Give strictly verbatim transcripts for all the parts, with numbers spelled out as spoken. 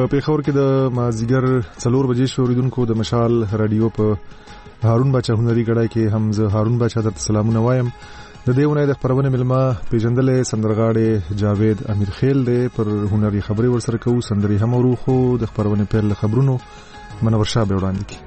په پیښور کې د مازیګر څلور بجې شو اوریدونکو د مشال رادیو په هارون باچا هنري ګړای کې هم زه هارون باچا درته سلامونه وایم. د دې ونې د خبرونه ملما پیژندلې سندرغاړي جاوید امیر خیل دی پر هنري خبري ورسره کوو سندري هم ورو خو د خبرونه پیل خبرونو منور شاه به وړاندې کی.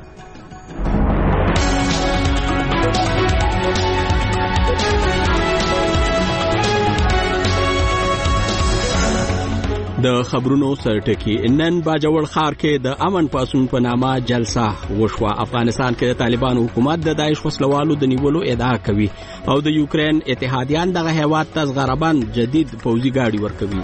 د خبرونو سرټکی نن باجوړ ښار کې د امن پاسون په نامه جلسه وشوه. افغانستان کې د طالبان حکومت د داعش وسلوالو د نیولو ادعا کوي او د یوکرين اتحادیان دغه هیواد ته زغربان جدید پوځي ګاډي ورکوي.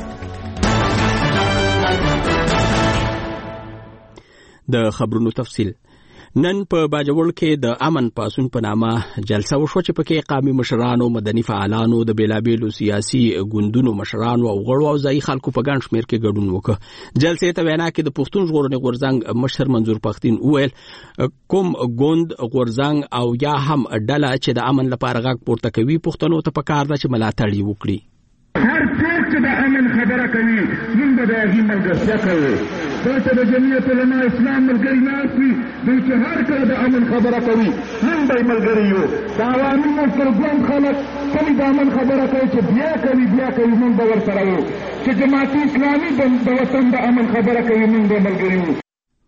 د خبرونو تفصیل نن په باجوړ کې د امن پاسون په نامه جلسه وشوه چې پکې قومي مشرانو، مدني فعالانو، د بیلابیلو سیاسي ګوندونو مشرانو او غړو او ځای خلکو په ګڼ شمېر کې ګډون وکړ. جلسې ته وینا کې د پښتون ژغورنې غورځنګ مشر منظور پښتين وویل کوم ګوند غورځنګ او یا هم ډله چې د امن لپاره غږ پورته کوي پښتنو ته پکار ده چې ملاتړ یې وکړي. هر څوک چې د امن خبره کوي موږ به د هغې ملګرتیا کوو. دلته د جمعیت علما اسلام ملګري ناست وي، دوی چې هر کله د امن خبره کوي هم به یې ملګري یو. د عوامي مشر ګوند خلک کله د امن خبره کوي چې بیا کوي بیا کوي موږ به ورسره وو. چې جماعت اسلامي د وطن د امن خبره کوي موږ به ملګري وو.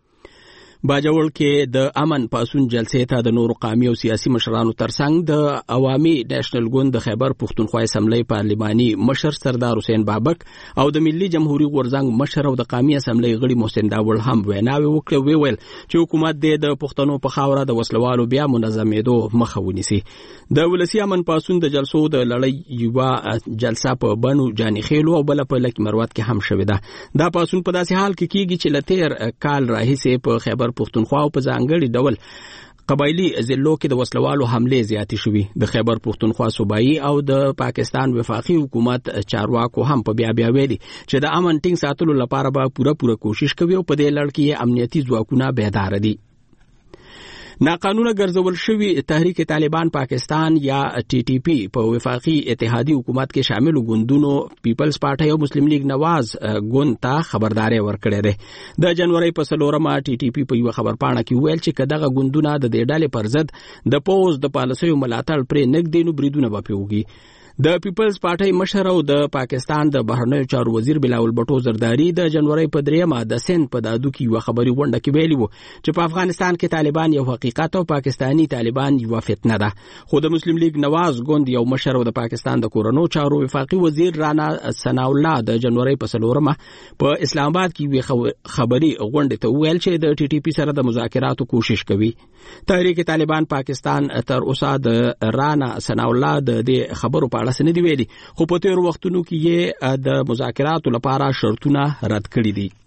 باجوړ کې د امن پاسون جلسې ته د نورو قومي او سیاسي مشرانو ترڅنګ د عوامي نېشنل ګوند د خیبر پښتونخوا اسمبلی پارلماني مشر سردار حسین بابک او د ملي جمهوریت غورځنګ مشر او د قومي اسمبلی غړي محسن داول هم ویناوي وکړې. ویل چې حکومت د پښتنو په خاوره د وسلوالو بیا منظمېدو مخه ونیسي. د ولسی امن پاسون د جلسو د لړۍ یو جلسه په بنو جاني خېلو او بل په لک مروت کې هم شوې ده. دا پاسون په داسې حال کې کیږي چې لتیر کال راهیسې په خیبر پښتونخوا په ځانګړي ډول قبایلی ضلعو کې د وسلوالو حملې زیاتې شوې. د خیبر پښتونخوا صوبایي او د پاکستان وفاقي حکومت چارواکو هم په بیا بیا ویلي چې د امن ټینګ ساتلو لپاره به پوره پوره کوشش کوي او په دې لړ کې امنیتي ځواکونه بیدار دي. ناقانونه ګرځول شوی تحریک طالبان پاکستان یا ټي ټي پی په وفاقي اتحادی حکومت کې شامل ګوندونو پیپلز پارټي او مسلم لیگ نواز ګوند ته خبرداري ورکړې ده. د جنوري په څلورمه ټي ټي پی په یو خبرپاڼه کې ویل چې کداغه ګوندونه د دې ډلې پر ضد د پوز د پالیسیو ملاتړ پرې نګدي نو بریدونه به پیوږي. د پیپلز پارټي مشر او د پاکستان د بهرنیو چارو وزیر بلاول بټو زرداری د جنوري په دریمه د سند په دادو کې یو خبري غونډه کې ویلي وو چې په افغانستان کې طالبان یو حقیقت او پاکستانی طالبان یو فتنه ده. خو د مسلم لیگ نواز ګوند یو مشر او د پاکستان د کورونو چارو وفاقي وزیر رانا ثنا الله د جنوري په څلورمه په اسلام آباد کې خبري غونډه ته ویل چې د ټي ټي پی سره د مذاکراتو کوشش کوي. تحریک طالبان پاکستان تر اوسه د رانا ثنا الله د دې خبرو په اړه سندې ویلي خو په تیر وختونو کې یې د مذاکراتو لپاره شرطونه رد کړي دي.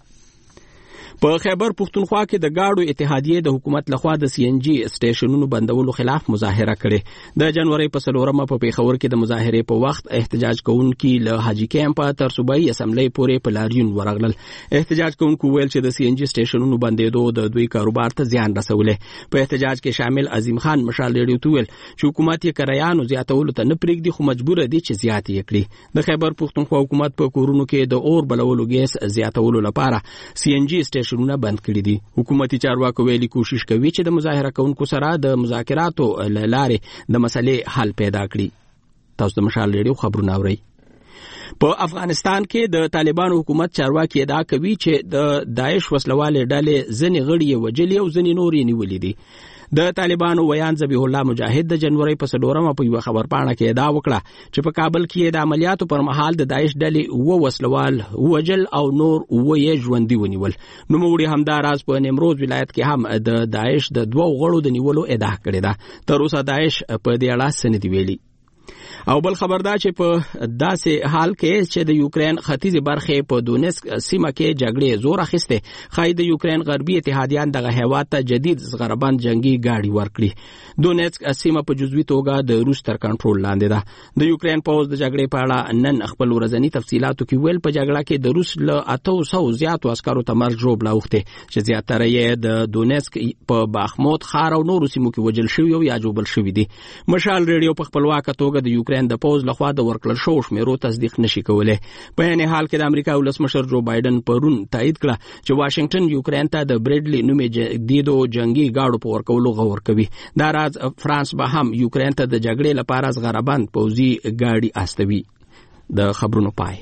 په خیبر پښتونخوا کې د گاډو اتحادیه د حکومت لخوا د سی ان جی سټیشنونو بندولو خلاف مظاهره کړې. د جنوري په څلورمه په پیښور کې د مظاهرې په وخت احتجاج کوونکي له حاجی کیمپ تر صوبایي اسمبلی پورې په لاریون ورغلل. احتجاج کوونکو ویل چې د سی ان جی سټیشنونو بندېدو د دوی کاروبار ته زیان رسولې. په احتجاج کې شامل عظیم خان مشال ریډیو ته ویل چې حکومت یې کرایانو زیاتولو ته نه پرېږدي خو مجبور دي چې زیات یې کړي. د خیبر پښتونخوا حکومت په کورونو کې د اور بلولو ګیس زیاتولو لپاره سی ان جی شنونه بند کړی دي. حکومتي چارواکو ویلي کوشش کوي چې د مظاهره کوونکو سره د مذاکراتو لارې د مسلې حل پیدا کړي. تاسو د مشال ریډیو خبرونه اورئ. په افغانستان کې د طالبان حکومت چارواکي ادعا کوي چې د داعش وسلوالې ډلې ځنې غړي وجلي او ځنې نورې نیولې دي. د طالبانو ویان ذبیح الله مجاهد د جنوري په څلورمه په یو خبرپاڼه کې ادعا وکړه چې په کابل کې د عملیاتو پر مهال د داعش ډلې و وسلوال وجل او نور و یې ژوندي ونیول. نو موږ هم دا راز په نیمروز ولایت کې هم د داعش د دوه غړو د نیولو ادعا کړې ده. تر اوسه داعش په دې اړه څه نه دي ویلي. او بل خبردار چې په داسې حال کې چې د یوکرين ختیځ برخې په دونیسک سیمه کې جګړې زور اخیسته خای د یوکرين غربي اتحادیان دغه هیواد ته جدید زغربند جنگي گاډي ورکړي. دونیسک سیمه په جزوي توګه د روس تر کنټرول لاندې ده. د یوکرين پوز د جګړې په اړه نن خپل ورځنی تفصيلاتو کې ویل په جګړه کې د روس له اته سوه زیاتو عسکرو ته مرګ جوړ لاوخته چې زیاتره یې د دونیسک په باخموت خار او نورو سیمو کې وجل شوی او یا جوړل شوی دي. مشال ریډیو په خپلواک توګه توګه د یوکرين د پوز لخوا د ورکړل شو شمیرو تصدیق نشي کولای. په یعنی حال کې د امریکا ولسمشر جو بایدن پرون تایید کړه چې واشنگټن یوکرين ته د بریډلی نومې جديدو جنگي گاډو په ورکولو غور کوي. دا راز فرانس به هم یوکرين ته د جګړې لپاره زغربند پوزي گاډي استوي. د خبرونو پای.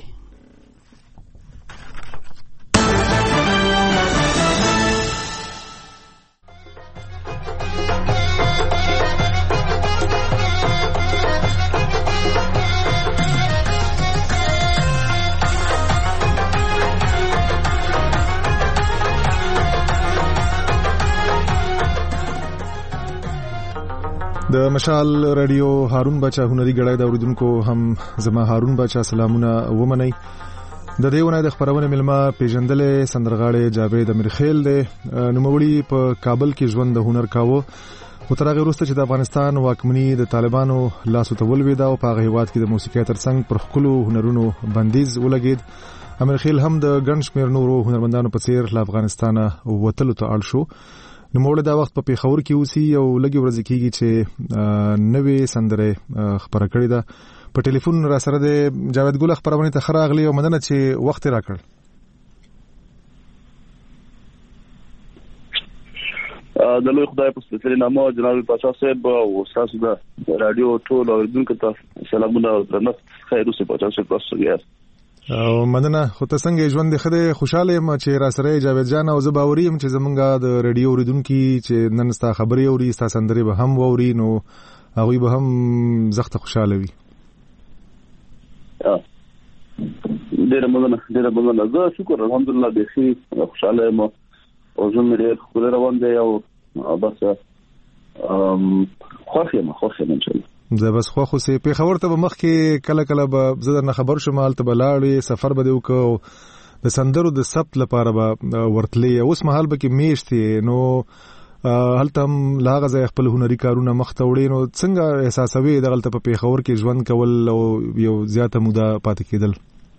د مشال رادیو هارون بچا هنري غړای د اوریدونکو هم زما هارون بچا سلامونه ومني. د دیونه د خبرونه ملما پیژندلې سندرغاړي جاوید امیرخیل دی نوموړي په کابل کې ژوند د هنر کاوه. وترغه وروسته چې د افغانستان واکمني د طالبانو لاسو ته ولوي دا او په هیواد کې د موسیقي ترڅنګ پر خپل هنرونو بندیز ولګید. امیرخیل هم د ګنشمیر نورو هنرمندانو په څیر له افغانستانه وتلو ته اړ شو. نو موږ دا وخت په پیښور کې اوسې یو لګي ورځ کېږي چې نوې سندره خبره کړې ده. په ټلیفون را سره د جاوید ګل خبرونه ته خراغلی او مدنه چې وخت راکړ. د لوی خدای په ستړي نامه جناب پاچا صاحب او تاسو د رادیو ټول اوریدونکو ته سلامونه او درنښت. خیر اوسه پاچا صاحب تاسو یې او مدنه خو ته څنګه ژوند خده خوشاله یم چې را سره جاوید جان او زه باوري یم چې زمونږه د رادیو اوریدونکو چې نن ستا خبري اوري ستا سندري به هم ووري نو هغه به هم زخت خوشاله وي. ډیر مدنه ډیر مدنه زه شکر الحمدلله به خي خوشاله یم او زه مې ډیر خو روان دی او بس ام خوښ یم خوښ یم ان شاء الله. زه بس خو خو سي پیښور ته مخ کې کله کله به زه نه خبر شوم حالت بلاړې سفر به وکړو د سندرو د ثبت لپاره به ورتلې اوس مهال به کې میشتي نو هلته هم لاغه ځای خپل هنري کارونه مخ ته وړي نو څنګه احساسوي دغلته په پیښور کې ژوند کول او یو زیاته موده پاتې کېدل.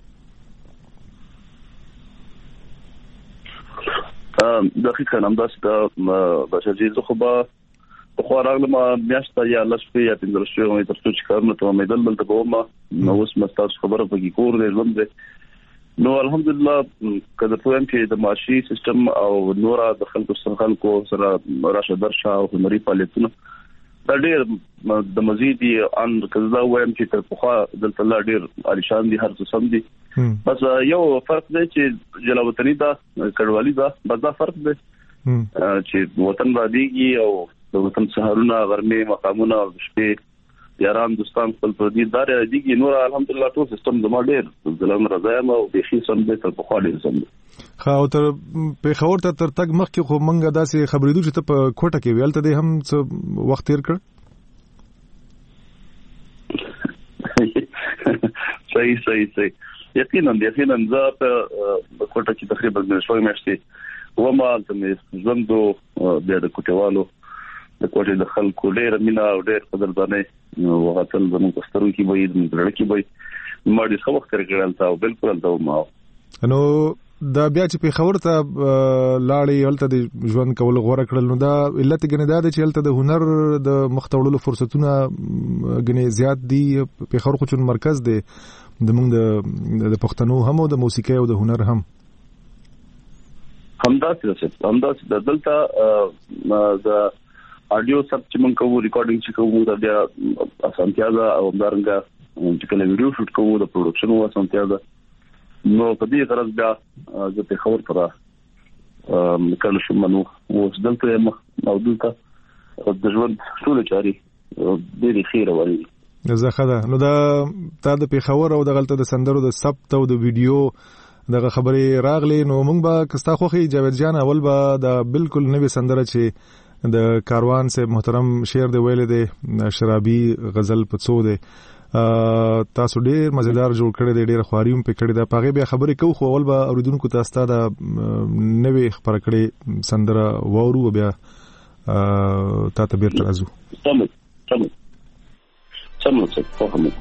دقیقاً همداسې د بشرجي زه خو به خو راغلم میاشته یا لسپې یا پنځه شوي مې تر څو چې کارونه ته امیدل دلته به وم نو اوس مستاسو خبره پکې کور دی ژوند دی نو الحمدلله که درته وایم چې د معاشي سیستم او نوره د خلکو سره خلکو سره راشه درشه او هنري فعالیتونه دا ډېر د مزید ان که زه وایم چې تر پخوا دلته لا ډېر عالیشان دي هر څه سم دي بس یو فرق دی چې جلاوطني ده کډوالي ده بس دا فرق دی چې وطن را دیږي او د وطن سهارونه غرمې مقامونه او شپې یاران دوستان خپل پردي دار دیږي نور الحمدلله ټول سیستم زما ډېر ځلم راځم او بيخي سم دي تر په خاله سم دي. خا او تر په خبر ته تر تک مخ کې خو منګه داسې خبرېدو چې ته په کوټه کې ویل ته دې هم څه وخت تیر کړ. صحیح صحیح صحیح یقینا یقینا زه په کوټه کې تقریبا د شوي میاشتې وما ته ژوندو د کوټوالو د کوټې د خلکو ډېر مینا او ډېر قدردانې او غتل زموږ پسترو کې وي د لړکی وي ما دې خو وخت کړل تا او بالکل دا ما نو دا بیا چې په خبر ته لاړې هلته د ژوند کول غوړه کړل نو دا علت غنې دا چې هلته د هنر د مختوړلو فرصتونه غنې زیات دي په خبر خو چون مرکز دی د موږ د پښتنو هم او د موسیقي او د هنر هم همداسې همداسې د دلته د اډیو سب چې موږ کوو ریکارډینګ چې کوو دا بیا اسانتیا ده او همدارنګه چې کله ویډیو شوټ کوو د پروډکشن و اسانتیا ده نو په دې غرض بیا زه په خبر ترا کله شم نو اوس دلته یم او دلته د ژوند ټول چاري ډېری خیره وایي زه خدا نو دا تا د پیښور او د غلطه د سندرو د ثبت او د ویډیو دغه خبرې راغلي نو موږ به کستا خوخي جاوید جان اول به دا بالکل نوې سندره چې د کاروان سے محترم شعر دی ویل دی شرابي غزل پڅو دی تاسو ډېر مزیدار جوړ کړی دی ډېر خواريوم په کړی دا پاغه بیا خبرې کو خو اول به اوریدونکو تاسو ته نوې خبره کړې سندره وورو بیا تا ته بیرته راځو تمام تمام تمام څه فهمه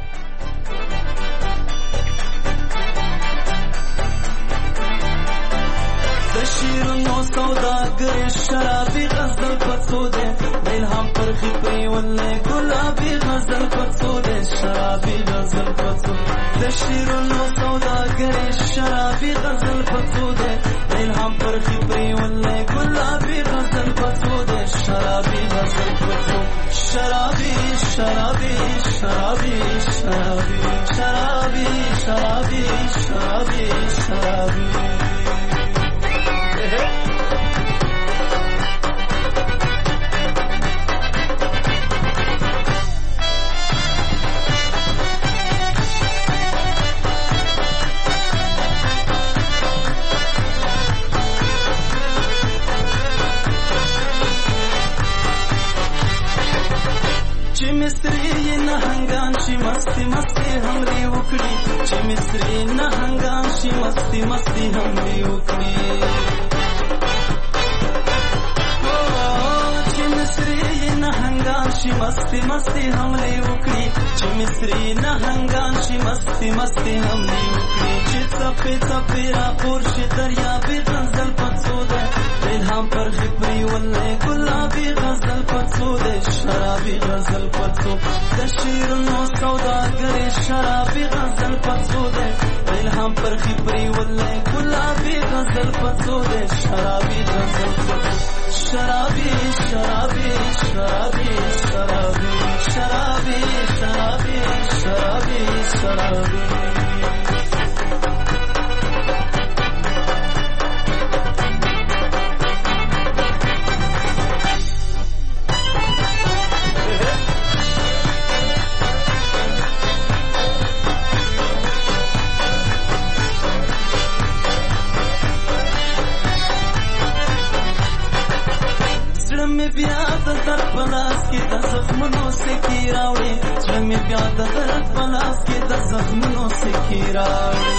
شیرونو سوداګر شرابي غزل پڅو دې الهام پرخي پري ولې ګلابي غزل پڅو دې شرابي غزل پڅو د شیرونو سوداګرې شرابي غزل پڅو ده الهام پر خبري ولې ګلابي غزل پڅو ده شرابي غزل پڅو شرابي شرابي شرابي شرابي شرابي شرابي شرابي شرابي مصری نهنگان شي مستی مستی همري وکړي چې مصری نهنگان شي مستی مستی همري وکړي چې مصری نهنگان شي مستی مستی همري وکړي چې مصری نهنگان شي مستی مستی همري وکړي چې څپې څپې را پور شي دریابي غزل پڅو ده الهام پر خبري ولې ګلابي غزل پڅو ده شرابي غزل پڅو د شیرونو سوداګرې شرابي غزل پڅو ده الهام پر خبري ولې ګلابي غزل پڅو ده شرابي غزل پڅو شرابي شرابي شرابي شرابي شرابي شرابي شرابي شرابي بیا د درد پلاس کې د زخمونو سکی راوړي زمي بیا د درد پلاس کې د زخمونو سکی راوړي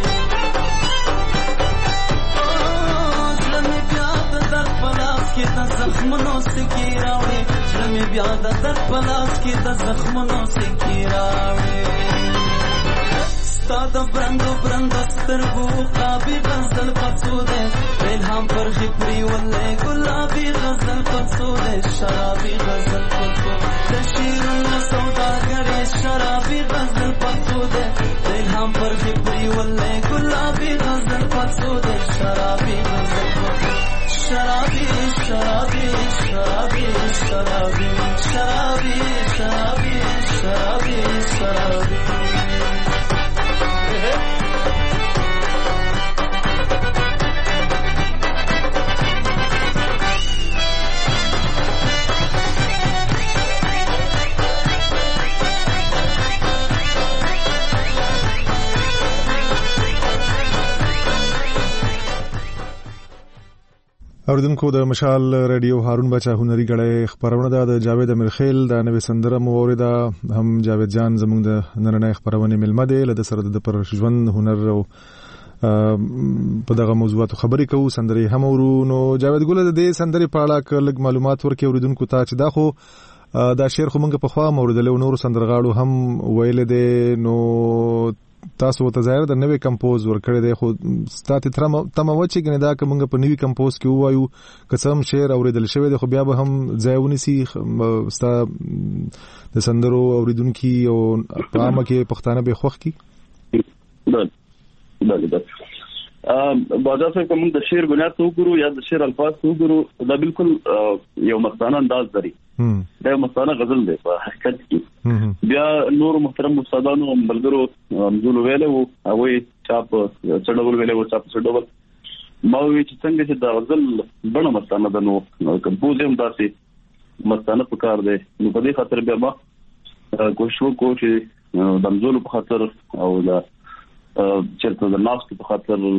زمي بیا د درد پلاس کې د زخمونو سکی راوړي زمي بیا د درد پلاس کې د زخمونو سکی راوړي ستا د برندو برند سترګو قابي غزل پڅو ده الهام پر خبري ولې ګلابي غزل پڅو ده شرابي غزل پڅو د شیرونو سوداګرې شرابي غزل پڅو ده الهام پر خبري ولې ګلابي غزل پڅو ده شرابي غزل پڅو شرابي شرابي شرابي شرابي شرابي شرابي شرابي شرابي اوریدونکو د مشال رادیو هارون بچا هنري غړې خبرونه ده د جاوید امرخیل د نوې سندره موریده هم جاوید جان زموږ د نننۍ خبرونه ملمه ده له سره د پر ژوند هنر او په دغه موضوعاتو خبرې کوو سندري هم ورونو جاوید ګل د دې سندري په اړه کلک معلومات ورکړي اوریدونکو ته چې دا خو دا شعر خو موږ په خوا موریدل او نور سندرغاړو هم ویل دي نو تاسو ته ظاهر د نوې کمپوز ورکړی دی خو ستاسو تر تمه و چې کنه دا کومه په نوې کمپوز کې وایو قسم شعر اوریدل شوی دی خو بیا به هم ځایونه سي ستا د سندرو اوریدونکو او عامه کې پښتانه به خوښ کی بله بله بازار صاحب کوم د شعر بنیاد تو ګورو یا د شعر الفاظ تو ګورو دا بالکل یو مستانه انداز لري دا مستانه غزل دی په حقیقت کې بیا نور محترم استادانو ملګرو مزول ویلو او چاپ څډول ویلو چاپ څډول ما وی چې څنګه چې دا غزل بڼه مستانه ده نو کمپوز هم داسې مستانه پکار دی نو په دې خاطر بیا ما کوشش وکړو چې د مزول په خاطر او دا چرته د ناس په خاطر د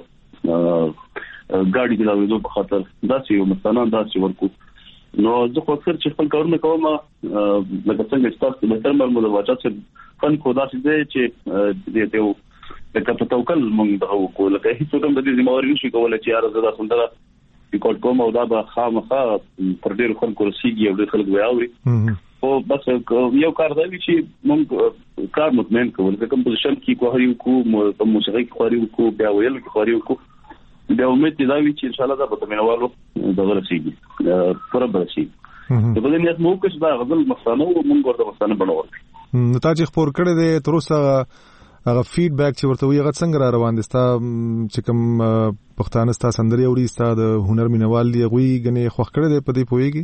ګاډي د لارو په خاطر داسې یو مستانه داسې ورکو نو زه خو اکثر چې خپل کارونه کوم لکه څنګه چې تاسو به تر مرمو د واچا چې فن کو داسې دی چې دې ته لکه په توکل مونږ د کو لکه هیڅ کوم د دې ذمہواری نشي کولای چې یار زړه سندره ریکارډ کوم او دا به خامخا پر ډیر خلکو رسیږي او ډیر خلک وایي او بس یو کار دی چې مونږ کار مطمئن کوو لکه کمپوزیشن کې کوهریو کو موسیقي کوهریو کو بیا ویل کوهریو کو بیا امید دی چې ان شاء الله دا به تمنوالو دغه رسیږي پر برسي په دې نیت مو کې چې دا غزل مستانه او مونږ ورته مستانه بنول نو تا چې خبر کړی دی تر اوسه هغه فیډبیک چې ورته وي هغه څنګه را روان دي ستا چې کوم پښتانه ستا سندري اوري ستا د هنر مینوال دي هغوی ګنې خوښ کړی دی په دې پوهېږي؟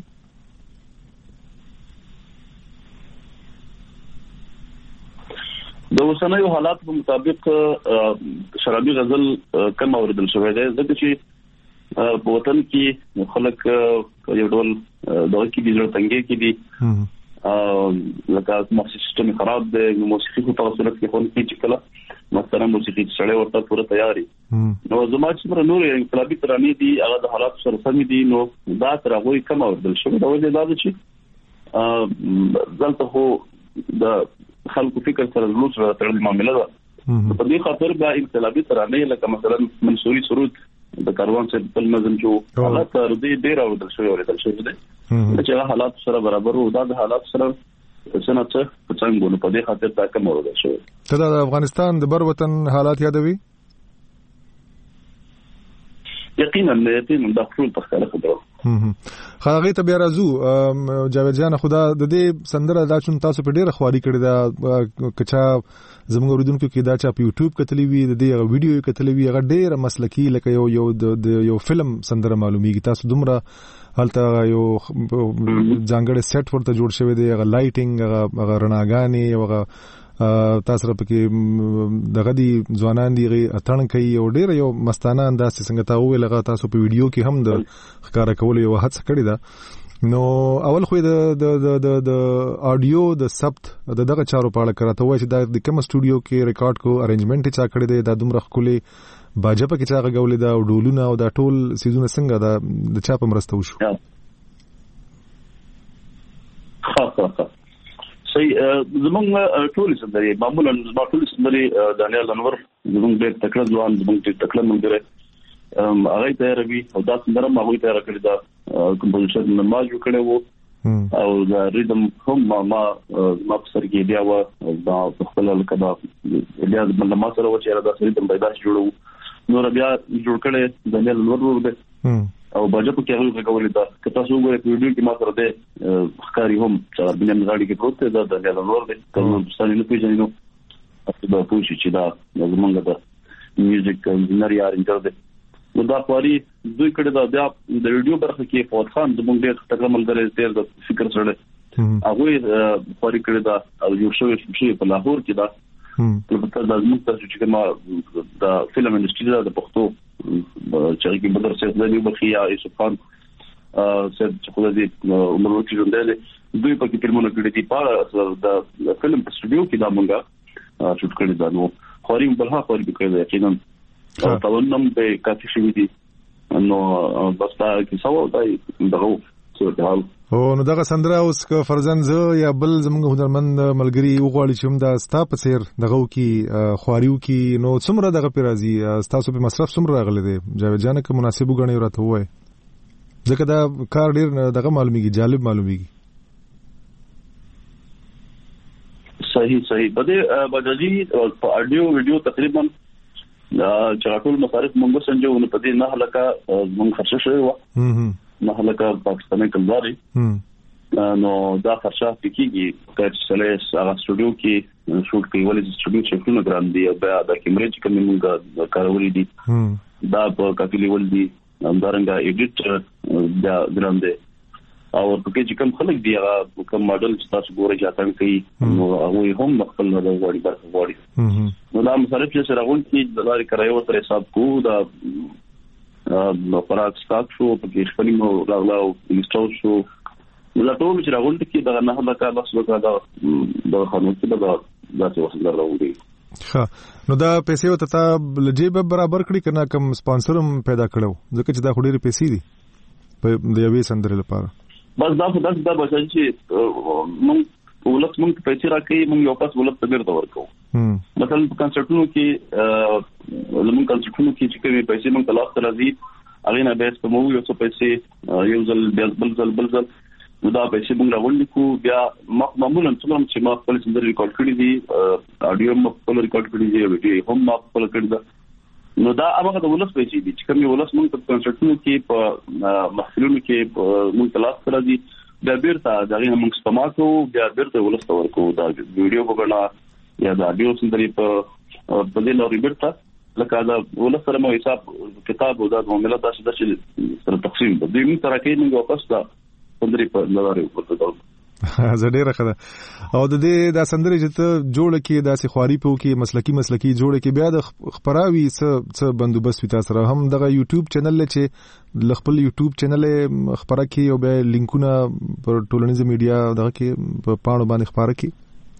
د اوسنیو حالات په مطابق شرابي غزل کم اوریدل شوی دی ځکه چې په وطن کې خلک یو ډول دغه کې دي زړه تنګي کې دي لکه موسیقي سیستم خراب دی موسیقي په توسط کې خون کې چې کله مثلا موسیقي سره ورته پوره تیاری نو زما چې پر نور انقلابي ترانې دي هغه د حالات سره سم دي نو دا تر هغه کم اوردل شوی دا وجه دا چې ځلته هو د خلکو فکر سره لوڅ را تړل معاملې ده په دې خاطر دا انقلابي ترانې لکه مثلا منصوري سرود د کاروان څخه په نظم چې حالات تر دې ډیر اوردل شوی اوردل شوی دي چې هغه حالات سره برابر وو دا د حالات سره څنګه څه څنګه په دې خاطر دا کوم اوردل شوی ته د افغانستان د بر وطن حالات یادوي؟ یقینا یقینا د خپل تخکله خبره خاغه ته بیا راځو جاوید جان خدا د دې سندره دا چون تاسو په ډیره خواري کړی دا کچا زموږ اوریدونکو کې دا چې په یوټیوب کتلې وی د دې ویډیو کتلې وی هغه ډیره مسلکی لکه یو یو د یو فلم سندره معلومیږي تاسو دومره هلته یو ځانګړی سیټ ورته جوړ شوی دی هغه لایټینګ هغه رڼاګانې هغه تاسو را پکې دغه دي ځوانان دي اتړن کوي او ډیر یو مستانه انداز څنګه تا ویل هغه تاسو په ویډیو کې هم د ښکارا کول یو هڅه کړې ده نو اول خو د د د د اډیو د ثبت د دغه چارو په اړه کراته وای چې د کوم سټوډیو کې ریکارډ کو ارینجمنت چا کړی دی دا دومره خولي باجه په کې چا غولې دا او ډولونه او دا ټول سيزونه څنګه دا د چا په مرسته وشو؟ ها ها ها صحیح زمونږ ټول سندري معمولا زموږ ټول سندري دانیال انور زمونږ ډېر تکړه ځوان زمونږ ډېر تکړه ملګری هغه ته ربي او دا سندره ما هغه ته راکړی دا کمپوزیشن ما جوړ کړی وو او دا ریدم هم ما ما ما سره کې دی او دا خپل کدا بیا د ما سره و چې دا ریدم پیدا جوړو نو بیا جوړ کړی دانیال انور ورو دی او باجه په کې هغه غوړې دا که تاسو وګورئ په ویډیو کې ما سره ده ښکاری هم چې بنیان غاړي کې پروت دی دا د نور دی کوم ستاسو نه پیژنئ نو تاسو به پوه شئ چې دا زمونږ د میوزیک انجینر یا ارنجر دی نو دا خوري دوی کړه دا بیا د ویډیو برخه کې فوت خان زمونږ ډېر تکړه ملګری دی د فکر سره هغه خوري کړه دا او یو شوی شي په لاهور کې دا په تاسو د زموږ تاسو چې کومه د فلم انډستری د پښتو چې کې بدر سید دی بخیا یوسف خان سید چې خو دې عمر وکړي ژوندل دوی په کې فلمونه کړي دي په د فلم په سټوډیو کې دا مونږه شوټ کړی دا نو خوري په هغه خوري کې دا یقینا تاسو نن به کافي شوی دي نو بس دا کې سوال دی دغه څه حال او نو دغه سندره اوس که فرزن زه یا بل زموږ هنرمند ملګری وغواړي چې هم دا ستا په څیر دغه کې خواریو کې نو څومره دغه په راځي تاسو په مصرف څومره راغلی دی جاوید جان که مناسب وګڼئ راته ووایئ ځکه دا کار ډیر دغه معلومیږي جالب معلومیږي صحیح صحیح بده بجاجي په اډیو ویډیو تقریبا چاټول مصارف مونږ سنجو نو په دې نه لکه مونږ خرڅ شوی و نه لکه پاکستاني کلداري نو دا خرچه کیږي چې سره هغه سټوډیو کې شوټ کوي ولې سټوډیو چې څنګه ګران دی بیا د کیمرې چې کوم موږ کارولې دي دا په کافي لیول دي همدارنګه ایډیټ دا ګران دی او په کې چې کوم خلک دی هغه کوم ماډل چې تاسو ګورئ چې تاسو کوي نو هغه هم خپل د وړي برخه وړي نو دا مصارف چې سره غون کې د لارې کرایو سره حساب کو دا نو پراک سٹاک شو په کې خپل مو راغلاو انسټال شو نو ټول چې راغون کې دا نه هدا کار بس وکړه دا د خانو کې دا داسې وسیله راوړي ښه نو دا پیسې وته تا لجیب برابر کړی کنه کوم سپانسر هم پیدا کړو ځکه چې دا خوري پیسې دي په د یوې سندرې لپاره بس دا خدای دا بچی چې مونږ ولت مونږ پیسې راکې مونږ یو پاس ولت تبیر دا ورکو مثلا په کنسرټونو کې لمون کنسرټونو کې چې کومې پیسې مونږ تلاش راځي هغه نه به سمو یو څه پیسې یو ځل بل ځل بل ځل نو دا پیسې مونږ راوړل کو بیا معمولا څنګه چې ما خپل سندرې ریکارډ کړې دي اډیو ما خپل ریکارډ کړې دي ویډیو هم ما خپل کړی دا نو دا هغه د ولس پیسې دي چې کومې ولس مونږ په کنسرټونو کې په محفلونو کې مونږ تلاش راځي بیا بیرته دغه موږ سپماکو بیا بیرته ولسته ورکو دا ویډیو په بنا یا دا اډیو سندري په په دې لوري بیرته لکه دا ولسته مو حساب کتاب او د معاملات تاسو د سره تقسیم د دې موږ ترکه موږ واپس دا سندري په لوري ورته زه ډیره خده او د دې دا سندري چې ته جوړ کې دا سي خواري په کې مسلکی مسلکی جوړ کې بیا د خبراوي څه څه بندوبست وي تاسو هم دغه یوټیوب چینل چې خپل یوټیوب چینل خبره کې او به لینکونه پر ټولنیز میډیا دغه کې په پاڼو باندې خبره کې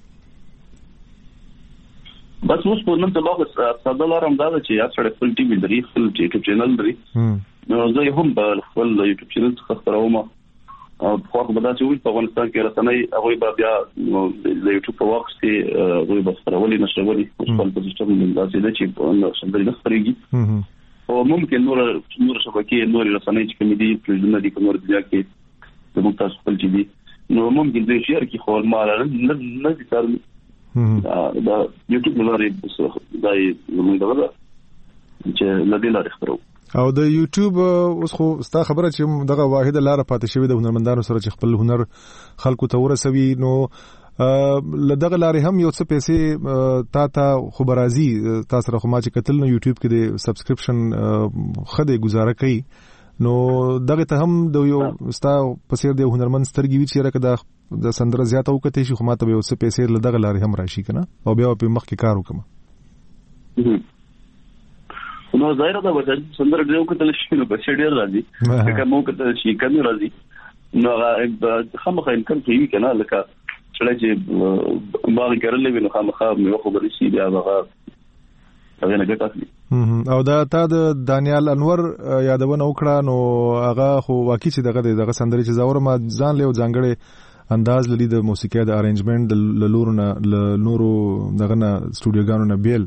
بس اوس په نن د لوګ ساده لارم دا چې یا سره خپل ټي وي لري خپل یوټیوب چینل لري نو زه هم په خپل یوټیوب چینل څخه خبروم او خو په داسې وي په افغانستان کې رسنۍ هغه به بیا د یوټیوب په وخت کې هغه به خبرولي نشرولي خپل په سیستم باندې دا چې په سندري نه خبريږي او ممکن نور نور شبکې نور رسنۍ چې کوم دي په دې نور ځای کې د مختلف خپل چې دي نو ممکن د شیر کې خپل مال نه نه دي کار دا یوټیوب لري دا موږ دا چې لدی لاري خبرو او د یوټیوب اوس خو ستا خبره چې دغه واحده لار پاتې شوی د هنرمندانو سره چې خپل هنر خلکو ته ورسوي نو لدغه لارې هم یو څه پیسې تا ته خبرازي تاسو سره خو ما چې کتل نو یوټیوب کې د سبسکرپشن خدای گزاره کوي نو دغه ته هم د یو ستا پسیر د هنرمند سترګې وی چې راکړه د سندره زیاته وکړي شي خو ماته به اوسه پیسې لدغه لارې هم راشي کنه او بیا په مخ کې کار وکم نو ظاهر دا وځي سندره ډیو کتل شي نو په شډیر راځي که مو کتل شي کمی راځي نو هغه خامخا امکان کوي کنه لکه چې باغ کړلې وینو خامخا مې خبرې شي بیا هغه هغه نه ګټه او دا تا د دانیال انور یادونه وکړه نو هغه خو واقعي چې دغه دغه سندري چې زاور ما ځان له ځانګړي انداز لري د موسیقي د ارینجمنت د لورونه ل نورو دغه نه سټوډیوګانو نه بیل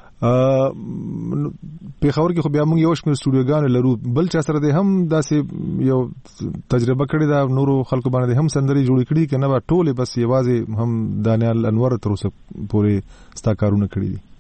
په خبر کې خو بیا موږ یو شمېر سټوډیوګانو لرو بل چا سره د هم داسې یو تجربه کړې دا نورو خلکو باندې هم سندري جوړ کړي کنه با ټوله بس یوازې هم دانیال انور تر اوسه پورې ستا کارونه کړی دي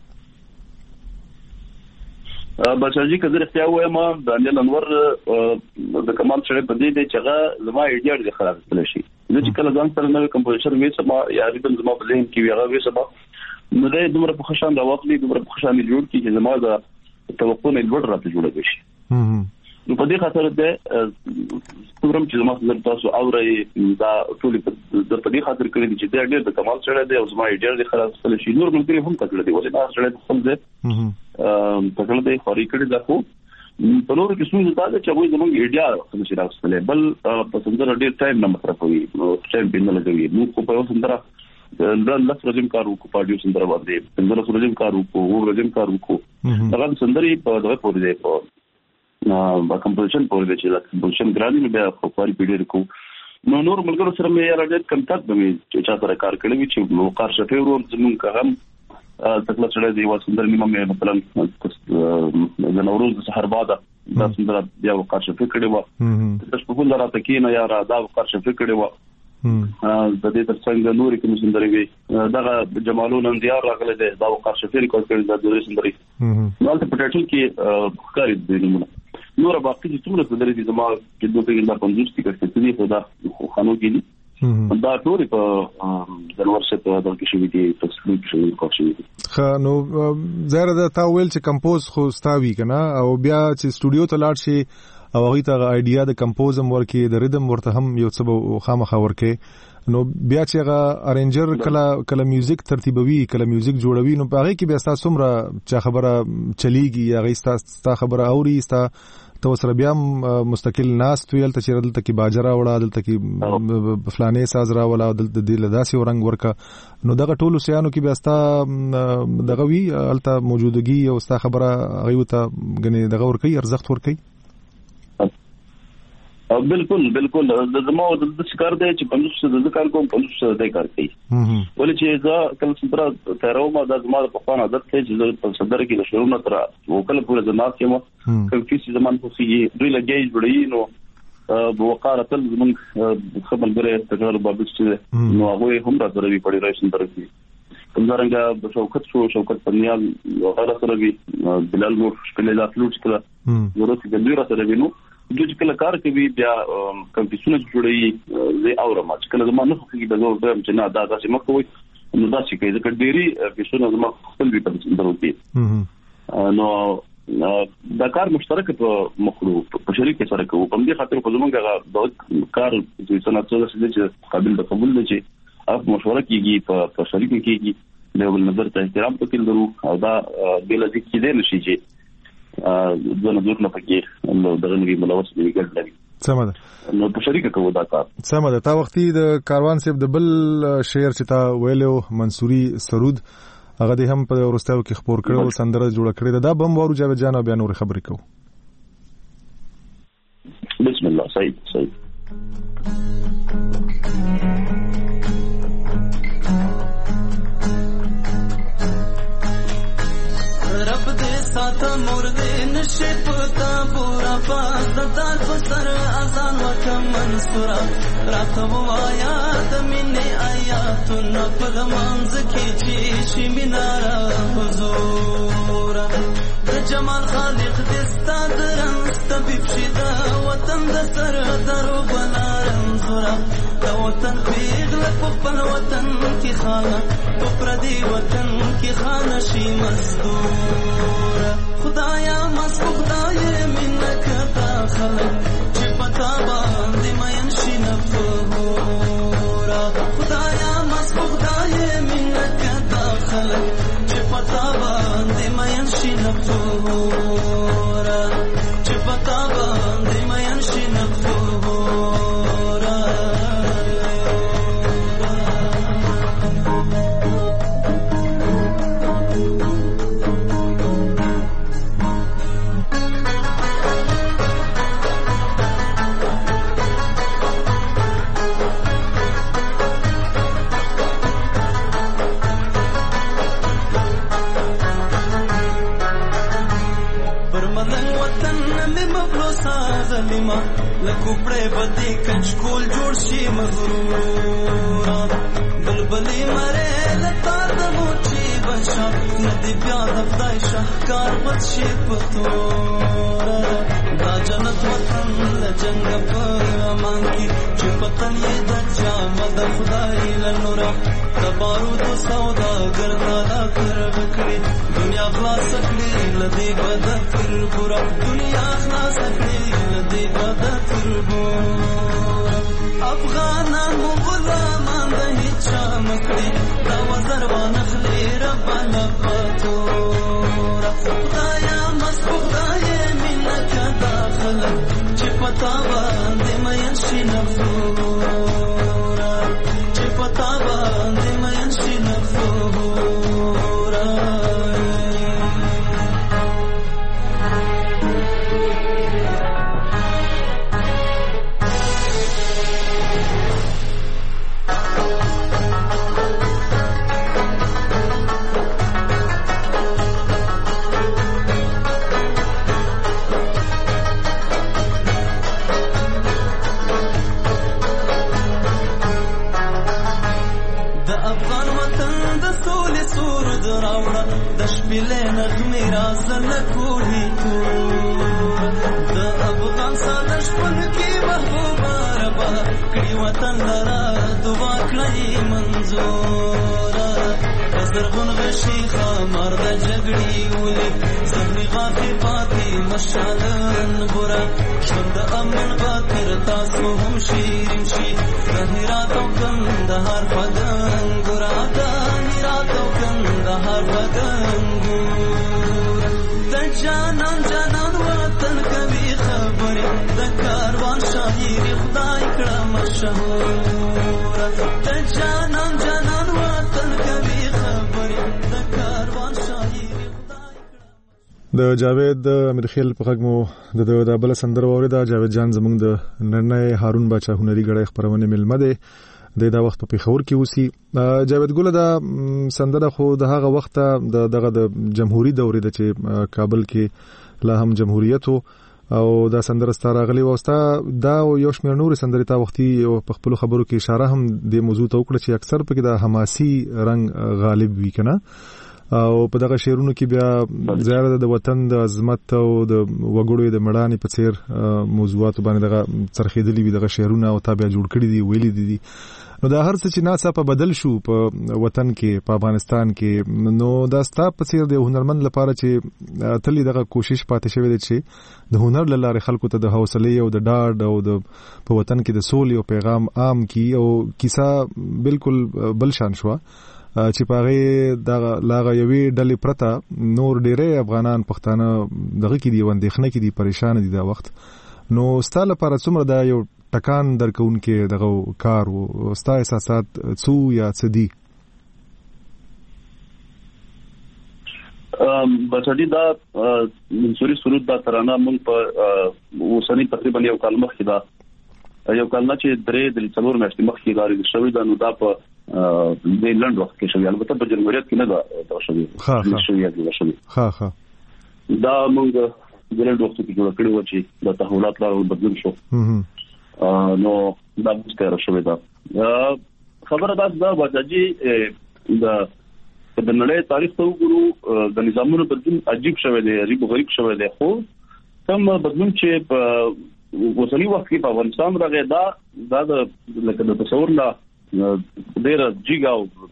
بچاجي کله رښتیا وایم دانیال انور د کمال سره په دې چې هغه زما ایډیا ډېر خراب کړل شي زه چې کله ځان سره نوې کمپوزیشن وې سما یا ریبل زما په ذهن کې ویغه وې سما نو د دومره په خوشان دا واقعي دومره په خوشان جوړ کی چې زما د توقع نه لوړ راته جوړ شي نو په دې خاطر د پروګرام چې زما سره تاسو اوري دا ټول د په دې خاطر کړی چې دا ډېر د کمال سره دی او زما ایډیا ډېر خراب کړل شي نور ملګری هم کړل دي ولې دا سره خپل ځای په کله دې خوري کړی دا خو په نور کې څه دا چې وایي زموږ ایډیا څه شي راوستلې بل په سندره ډېر ټایم نه مصرفوي نو ټایم بینه لګوي نو په یو سندره د لس ورځې کار وکړو په دې سندره باندې سندره ورځې کار وکړو ورځې کار وکړو هغه سندري په دغه پورې دی په با کمپوزیشن پورې چې دا کمپوزیشن ګرانی بیا په خوري پیډر کو نو نور ملګرو سره مې یاره ډېر کنټاکټ به چې چا سره کار کړی چې نو کار شفه ورو زمونږ هم تکلا سره دی واسندر نیمه مې مثلا د نوروز سحر بعد دا سندره بیا وقار شفه کړی و تاسو په لاره تکې نه یاره دا وقار شفه کړی و د دې ترڅنګ نورې کوم سندري وي دغه جمالون اندیار راغله دا وقار شفه ریکارډ کړی دا د سندري نو ته په ټاټل کې ښکاری دی نمونه نور باقي چې څومره سندري دي زما چې دوه کې دا پنځوس کې کړي دي خو دا خانو کې دي دا ټول په د ورشت د کې شوی دي تفصیل شوی کوشش دي خا نو زهره دا تا ویل چې کمپوز خو ستاوي کنه او بیا چې سټوډیو ته لاړ شي او هغه ته ایډیا د کمپوزم ورکي د ریدم ورته هم یو څه خامخا ورکي نو بیا چې هغه ارینجر کله کله میوزیک ترتیبوي کله میوزیک جوړوي نو هغه کې بیا تاسو څومره چې خبره چلیږي هغه تاسو خبره اوري تاسو تو سره بیا مستقل ناس تویل ته چې دلته کې باجرا وړه دلته کې فلانې ساز را ولا دلته د لداسي ورنګ ورکا نو دغه ټولو سيانو کې بیا ستا دغه وی الته موجودګي او ستا خبره غيو ته غني دغه ورکي ارزښت ورکي بالکل بالکل د زمو د شکار دی چې پنځوس د ذکر کوم پنځوس د کار کوي ولې چې دا کله څنګه تیرو ما د زمو په خوانه عادت کې چې په صدر کې د شروع نه تر وکړه پوره د ناس کې مو کوم کیسې زمان خو سي دوی لګي جوړي نو وقاره تل زمون خپل غره تجربه بابست نو هغه هم راځي په ډیره سندر کې څنګه د شوکت شو شوکت پنیال وغیرہ سره وی بلال نور شکل لا فلوټ کړه ورته د دوی راته وینو د کله کار کوي بیا کمپیوټرونه جوړوي زه اورم چې کله زما نه خوږي د زور درم چې نه دا داسې مکوي نو دا چې کوي ځکه ډېری پیسونه زما خپل وي په دروتي نو دا کار مشترک په مخلو په شریک سره کوو په دې خاطر په زمونږه د کار چې صنعت څه چې قابل د قبول دي چې اپ مشوره کیږي په شریک کیږي د بل نظر ته احترام پکې درو او دا بل ځکه چې دې نشي چې د نظر نه پکې نو دغه نوی ملوث دی ګډ سمه نو په شریک کوو دا کار سمه ده. تا وختي د کاروان صاحب د بل شعر چې تا ویلو منصوري سرود هغه د هم په ورستاو کې خبر کړو سندره جوړ کړې ده بم وارو جاوید جان بیا نور خبرې کوو. بسم الله صحیح صحیح رب دې ساته مرده نشه پتا پورا پاس دار پسر اذان وکم منصورا راته وایا د مینې آیات نو په منځ کې چې شي مینارا حضور د جمال خالق دې ستاد رنست بيبشدا وطن د سر درو بنارم زورا د وطن پیغله په خپل وطن کې خانه په پردي وطن کې خانه شي مزدور خدایا مسکو خدای منک تا خلق چې پتا باندې مین شي نفورا خدایا مسکو خدای منک تا خلق چې پتا باندې مین شي نفورا چې پتا باندې مین شي نفورا لکوپړې بدی کچکول جوړ شي مغرورا بلبلې مره لتا د موچی بشا ندی بیا د خدای شهکار بد شي پتورا دا جنت وطن لجنګ په امان کې چې پتن یې د چا مد خدای لنورا د بارود سودا ګرځالا کر وکړي دنیا خلاص کړي لدی بد تر پورا دنیا خلاص کړي لدی بد تر پورا افغانان غلامان د هیڅ مکړي دا وزر وانخلي رب لپتورا خدایا مسکو خدای منک داخل چې پتا باندې مین شي نفورا چې پتا باندې مین شي نفورا شپېلې نغمې رازله کوهي تور د افغان ساده شپون کې محبوبه ربه کړي وطن لره دعا کړئ منظوره په زرغون غشي خامار د جګړې ولي زخمي غافي پاتې مشالن ګوره ژوند د امن به تر تاسو هم شیرین شي د هرات او کندهار بدن ګوره د هرات او کندهار بدن جانان جانان وطن کوي خبره د کاروان شاعري خدای کړه مشهور د جانان جانان وطن کوي خبره د کاروان شاعري خدای کړه. د جاوید امرخیل په غږ مو د د بل سندره اوریدا. جاوید جان زموږ د نړۍ هارون باچا هنري غړي خبرونه ملمه ده د دا وخت په خور کې اوسي. جاوید ګل دا سندره خو د هغه وخت دغه د جمهوریت دورې د چې کابل کې لا هم جمهوریت او دا سندره ستاره غلي واسطه دا یو شمېر نور سندري تا وختي په خپل خبرو کې اشاره هم د موضوع ته وکړه چې اکثر په کې د حماسي رنگ غالب وي کنه. او په دغه شعرونو کې بیا زیاده د وطن د عظمت او د وګړو د مړانې په څیر موضوعات باندې دغه څرخېدلي وي دغه شعرونه او تابع جوړ کړي دي ویلي دي. نو دا هر څه چې ناڅاپه بدل شو په وطن کې په افغانستان کې، نو دا ستا په څیر د هنرمند لپاره چې تل دغه کوشش پاتې شوی دی چې د هنر له لارې خلکو ته د حوصلې او د ډاډ او د په وطن کې د سولې او پیغام عام کی او کیسه بالکل بل شان شو چې پاره د لاغه یوي ډلې پرته نور ډېرې افغانان پښتانه دغه کې دي وندېخنه کې دي پریشان دي دا وخت. نو ستاله لپاره څومره دا یو ټکان درکونکې دغه کار او ستا احساسات څو یا څه دي؟ بچړي دا منصوري سرود دا ترانه مونږ په اوسنی تقریبا یو کال مخکې دا یو کال نه چې درې د څلور میاشتې مخکې غاري شوی دا، نو دا په د لند وخت کې شوی، البته په جمهوریت کې نه دا شوی. ها ها شوی ها ها دا مونږ د لند وخت کې جوړ کړی و چې د تحولات لپاره بدلون شو. نو دا مستر شوی دا خبره دا دا وځي د د نړۍ تاریخ ته وګورو د نظامونو بدلون عجیب شوی دی، عجیب غریب شوی دی، خو کوم بدلون چې په اوسنی وخت کې په افغانستان راغی دا دا د لکه د تصور لا ډېر جګه او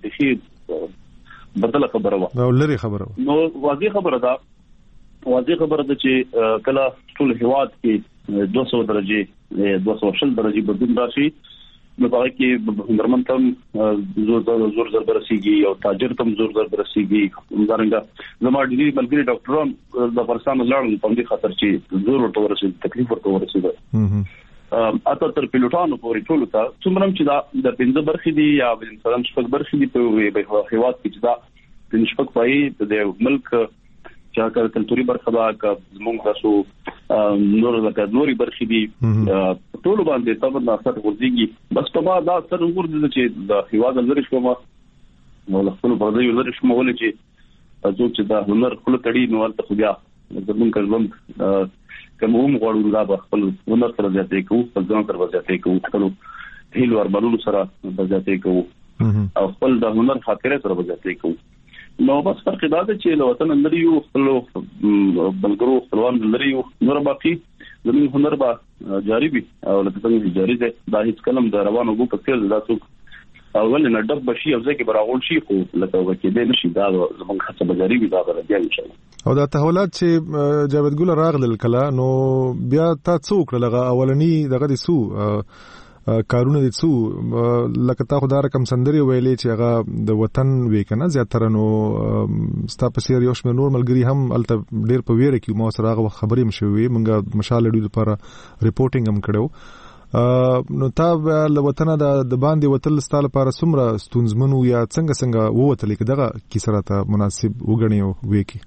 د بدله خبره و او لري خبره و. نو واضح خبره ده واضح خبره ده چې کله ټول هیواد کې دوه سوه درجه دوه سوه درجه بدلون راشي، نو هغه کې هنرمند هم زور زور زور برسيږي او تاجر هم زور زور برسيږي. همدارنګه زما ډیری ملګری ډاکټران د افغانستان لړل په دې خاطر چې زور ورته ورسېد، تکلیف ورته ورسېد. اته تر پیلوټانو پورې ټول ته څومره چې دا د پنځه برخې دي یا د انسان شپږ برخې دي په هیواد کې چې دا د شپږ پای د ملک چې کلتوري برخه دا که زموږ تاسو نور لکه نوري برخې دي ټول باندې تاسو نه اثر ورځي. بس په ما دا اثر ورځي چې د هیواد لري شوم نو خپل پردي لري شوم ولې چې تاسو چې دا هنر خپل تړي نو ولته خو بیا زموږ کلم کوم هم غواړو دا خپل هنر سره ځاتې کوو، خپل ځان سره ځاتې کوو، خپل هیلو ارمانونو سره ځاتې کوو او خپل د هنر خاطره سره ځاتې کوو. نو بس فرق دا دی چې له وطن لري یو خپل بلګرو خپلوان لري یو نور باقي زموږ هنر به جاری وي او لکه څنګه جاری دی دا هیڅ کلم د روانو غو په څیر دا څوک اول نه ډب بشي او ځکه براغول شي خو لکه وکي دی نشي دا زموږ خاصه به جاری وي دا به بیا ان شاء الله. او دا تحولات چې جاوید ګل راغل کله نو بیا تا څوک لغه اولنی دغه دي سو کارونه دي څو لکه تا خو دا رقم سندري ویلې چې هغه د وطن وی کنه زیاتره نو ستا په سیر یو شمېر نور ملګری هم الته ډېر په ویره کې مو سره هغه خبرې مشوي مونږه مشال لري لپاره ریپورتینګ هم کړو. نو تا له وطن د باندې وتل ستاله لپاره څومره ستونزمنو یا څنګه څنګه ووتل کې دغه کی سره ته مناسب وګڼي او وکی؟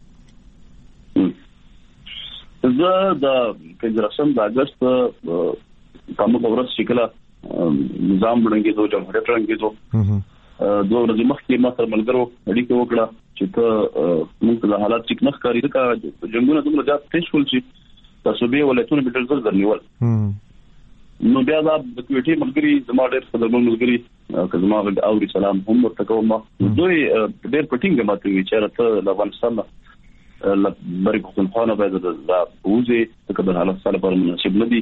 زه د پنځلسم د اگست کومه ورځ چې کله نظام بڼنګې دوه جمهوریت رنګې دوه دوه ورځې مخکې ما سره ملګرو اړیکه وکړه چې ته موږ له حالات چې نه ښکاري دا جنگونه دومره زیات تېز شول چې تاسو به ولایتونه به ډېر زر نیول. نو بیا دا د کوټې ملګري زما ډېر خدمت ملګري که زما اوري سلام هم ورته کوم دوی ډېر پټینګ ماته وی چې راته له افغانستان نه بری پښتونخوا باید دا وځي چې د حالات سره پر مناسب نه دي.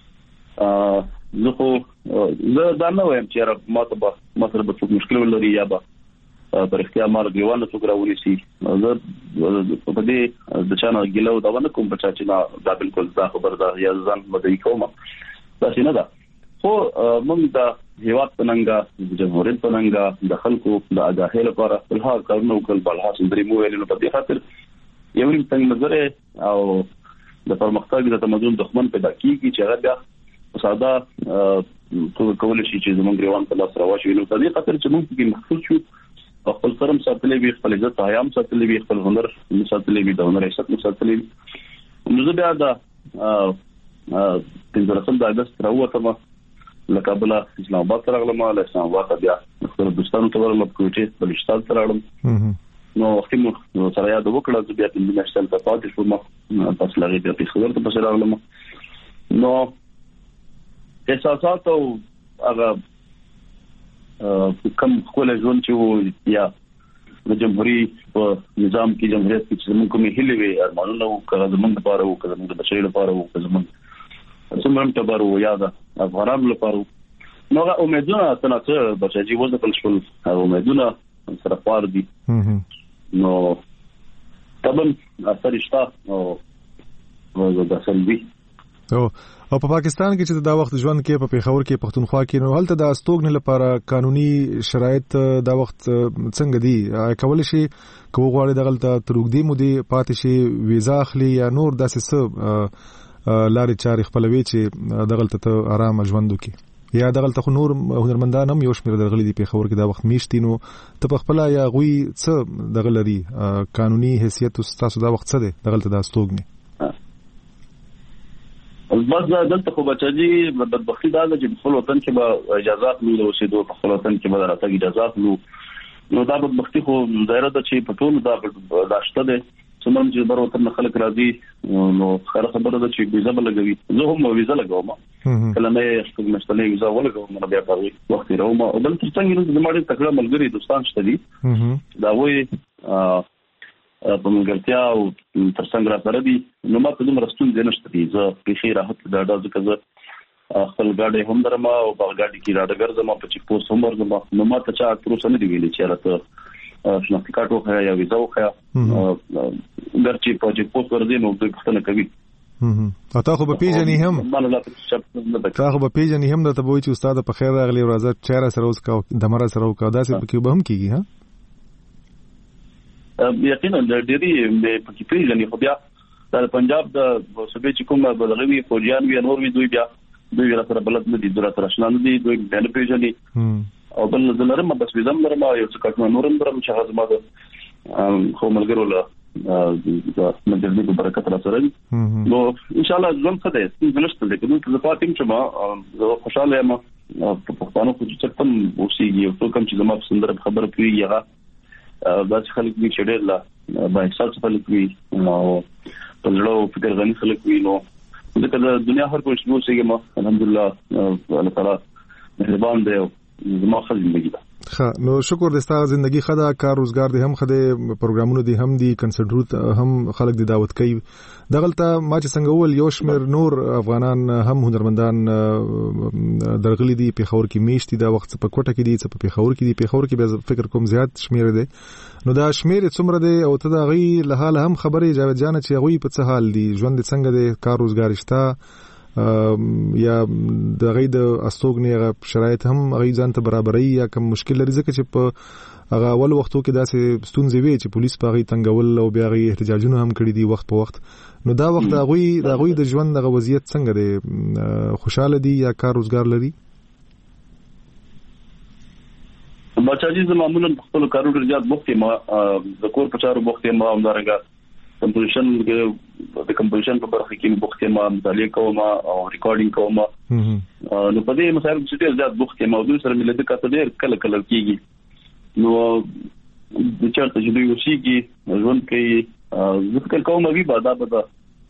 زه خو زه دا نه وایم چې ما ته به ما سره به څوک مشکل ولري یا به پر اختیار مال ګریوان څوک راونی سي. زه په دې د چانه ګلو دا ونه کوم په چې نه دا بالکل دا خبر دا یا ځان مدعي کوم دا څنګه دا خو موږ د هیواد پننګا د جمهوریت پننګا د خلکو د اګاهي لپاره په هر کارونو کول بل حاصل درې مو ویلو په دې خاطر یو ریم څنګه نظر او د پرمختګ د تمدن دښمن پیدا کیږي چې هغه بیا ساده کول شي چې زمونږ ګریوان په لاس راوښوي. نو په دې خاطر چې موږ کې محفوظ شو خپل سرم ساتلې وي، خپل عزت حیام ساتلې وي، خپل هنر ساتلې وي، د هنر عزت ساتلې وي. نو زه بیا دا پنځلسم د اگست راووتم له کابل اسلام آباد ته راغلم، له اسلام آباد بیا خپل دوستانو ته ورغلم، کوټې بلوچستان ته راغلم. نو وخت مو سره یاد وکړه چې بیا په نشټل ته پاتې شوم، تاسو لږه بیا په خبر ته پسې راغلم. نو احساسات او هغه کوم خپل ژوند چې یا د جمهوریت په نظام کې جمهوریت کې چې موږ کومې هلې وي ارمانونه او کله زمونږ لپاره او کله زمونږ د بشري لپاره او کله زمونږ څومره ټبر او یاد افغانانو لپاره نو امیدونه څنګه بچي وځه په شول امیدونه سره پار دي نو طبعا اثر شته او د سلبي او او په پاکستان کې چې دا وخت ژوند کې په پیښور کې پښتونخوا کې نو هلته د استوګن لپاره قانوني شرایط دا وخت څنګه دي کول شي کوو غواړي دغلته تروګدي مودي پاتې شي ویزا اخلي یا نور داسې څه لارې چارې خپلوي چې دغلته ته آرام ژوند وکړي یا دغلته خو نور هنرمندان هم یو شمېر درغلي دي پیښور کې دا وخت میشتي نو ته په خپل یا غوي څه دغلري قانوني حیثیت تاسو دا وخت څه دی دغلته د استوګن بس دلته خو بچاجي بدبختی دا چې خپل وطن کې به اجازه لري او سیدو په خپل وطن کې به راځي اجازه لري نو دا بدبختی خو ظاهره ده چې په ټول دا داشته ده څومره چې بر وطن خلک راځي نو خره خبره ده چې ویزا بلګوي زه هم ویزا لګوم کله مې خپل مشتلې ویزا ولګوم نو بیا په وخت راوم او دلته څنګه نو د ماډل تکړه ملګری دوستان شته دي دا وایي په ملګرتیا او ترڅنګ را سره دي نو ما په دومره ستونزې نشته دي زه په خیر راحت دا د ځکه زه خپل ګاډي هم درما او په ګاډي کې راډ ګرځم په چې پوس هم ورځم نو ما ته چا پروسه نه دی ویلي چې راته شناختی کارت وخیا یا ویزا وخیا ګرچې په چې پوس ورځي نو دوی پوښتنه کوي او تا خو به پیژنې هم تا خو به پیژنې هم درته وایي چې استاد په خیر راغلی راځه چیرې سره اوس کا دمره سره وکا داسې پکې به هم کیږي ها یقینا د ډېری په کې پیژنې خو بیا د پنجاب د صوبې چې کوم بلغوي فوجیان وی نور وی دوی بیا دوی سره بلد نه دي دوی سره آشنا نه دي دوی بل پیژنې او بل زلرم بس وزم درم یو څه کټ نورم درم چې هغه زما د خو ملګرو له د مجلې په برکت را سره نو ان شاء الله ځم څه ده زلشت دې کله چې فاطمه چې ما زه خوشاله یم په پښتنو کې چې تم اوسېږي او کوم چې زما سندره خبره کوي هغه دا چې خلک دې شډیر لا با احساس خلک وي نو په لړو فکر غني خلک وي نو ځکه د دنیا هر کوم شنو سیګه ما الحمدلله الله تعالی مهربان دی زما خل ژوندۍ ده ښه نو شکر د ستاسو ژوندۍ خدا کار روزګار دي هم خده پروګرامونو دي هم دي کنسنټروت هم خلک دي دعوت کوي دغلته ما چې څنګه ول یو شمیر نور افغانان هم هنرمندان درغلي دي پیښور کې میشتي دا وخت په کوټه کې دي چې په پیښور کې دي پیښور کې به فکر کوم زیات شمیر دي نو دا شمیر څومره دي او ته دا غي له حال هم خبرې جاوید جان چې غوي په څه حال دي ژوند څنګه دي کار روزګار شته یا د غي د استوګنې شرایط هم غي ځان ته برابرۍ یا کوم مشکل لري ځکه چې په هغه اول وختو کې داسې ستونزې وي چې پولیس په غي تنګول او بیا غي احتجاجونه هم کړی دي وخت په وخت نو دا وخت د غوي د غوي د ژوند د وضعیت څنګه دی خوشاله دي یا کار روزګار لري بچاجي زموږ خپل کارونه ډېر زیات بوختي ما د کور په چارو بوختي ما همدارنګه کمپوزیشن د کمپوزیشن په برخه کې بوختي ما مطالعه کوم او ریکارډینګ کوم نو په دې مسایل کې ډېر زیات بوختي موضوع سره ملي د کته ډېر کله کله کېږي نو د چارت چې دوی وشيږي ژوند کې ذکر کوم وی بادا بادا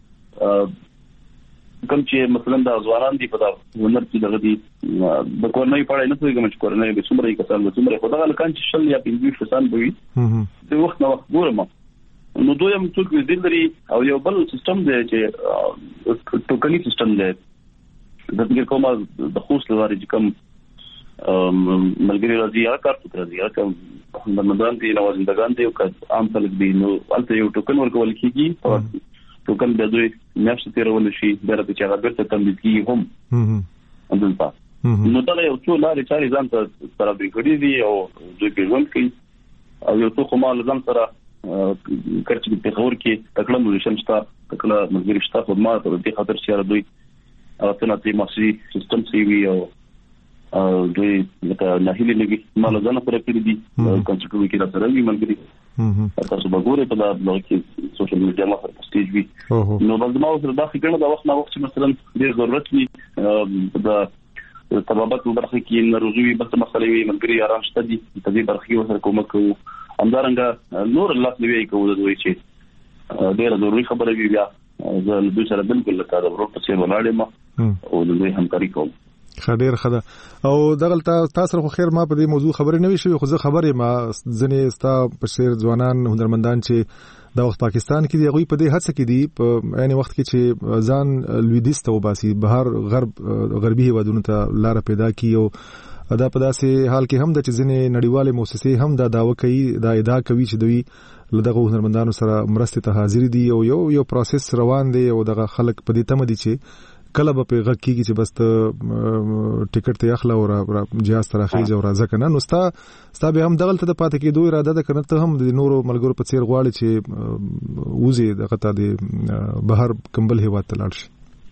کوم چې مثلا د ځوانان دي په دا ونر کې دغه دي د کورنۍ پړای نه پوهیږم چې کورنۍ به څومره یې کسان به څومره خدای لکان چې شل یا پنځه فسان بوي د وخت نو وخت ګورم نو دویم څوک وزیر لري او یو بل سیستم دی چې ټوکنی سیستم دی د فکر کومه د خوست لاري چې کوم ملګری راځي یا کار څه راځي یا کوم د مدان دي نو زندگان دي او عام خلک دي نو البته یو ټوکن ورکول کیږي ټوکن به دوی نفس تیرول شي درته چې هغه بیرته تمدید کیږي هم اندلته نو دا یو څو لارې چاري ځان ته برابر کړی دي او دوی په ژوند کې او یو څو کومه ځان سره کړي په خبر کې تکړه موزیشن شته تکړه مزګری شته خدمات او د خاطر چې دوی او څنګه چې ماسي سیستم سی وی او دوی لکه نه هلي لګي مال ځان سره کړی دي کنسټروټ کې راځي وی ملګری تاسو به ګورئ په دا بلوګ کې سوشل میډیا ما په سټیج وی نو بل ما اوس دا فکر نه دا وخت نه وخت مثلا ډیر ضرورت وي دا طبابت په برخه کې ناروغي بس مسلې وي ملګری آرام شته دي په دې برخه کې سره کومک کوو همدارنګه نور الله دې وی کوو دوی چې ډېر ضروري خبره وی بیا زه دوی سره بالکل لکه د ورو په څیر ولاړم او دوی همکاري کوم خډیر خدا او دغه تاسو خو خیر ما په دې موضوع خبرې نه وی شوې، خو زه خبرې ما ځنې ستا په شیر ځوانان هنرمندان چې د وخت پاکستان کې دی، غوي په دې هڅه کې دي په عین وخت کې چې ځان لویدیس ته وباسي، بهر غرب غربي هیوادونو ته لار پیدا کی او دا په داسې حال کې هم د چې ځنې نړیواله مؤسسې هم دا داوا کوي، دا ادعا کوي چې دوی لدغه هنرمندانو سره مرستې ته حاضر دي او یو یو پروسس روان دی او دغه خلک په دې تمه دي چې کله به په غږ کېږي چې بس ته ټیکټ ته اخلا او جهاز ته راخیږي او راځه کنه. نو ستا ستا به هم دغلته د پاتې کېدو اراده ده کنه، ته هم د نورو ملګرو په څیر غواړي چې وزي دغه ته د بهر کمبل هیواد ته لاړ شي؟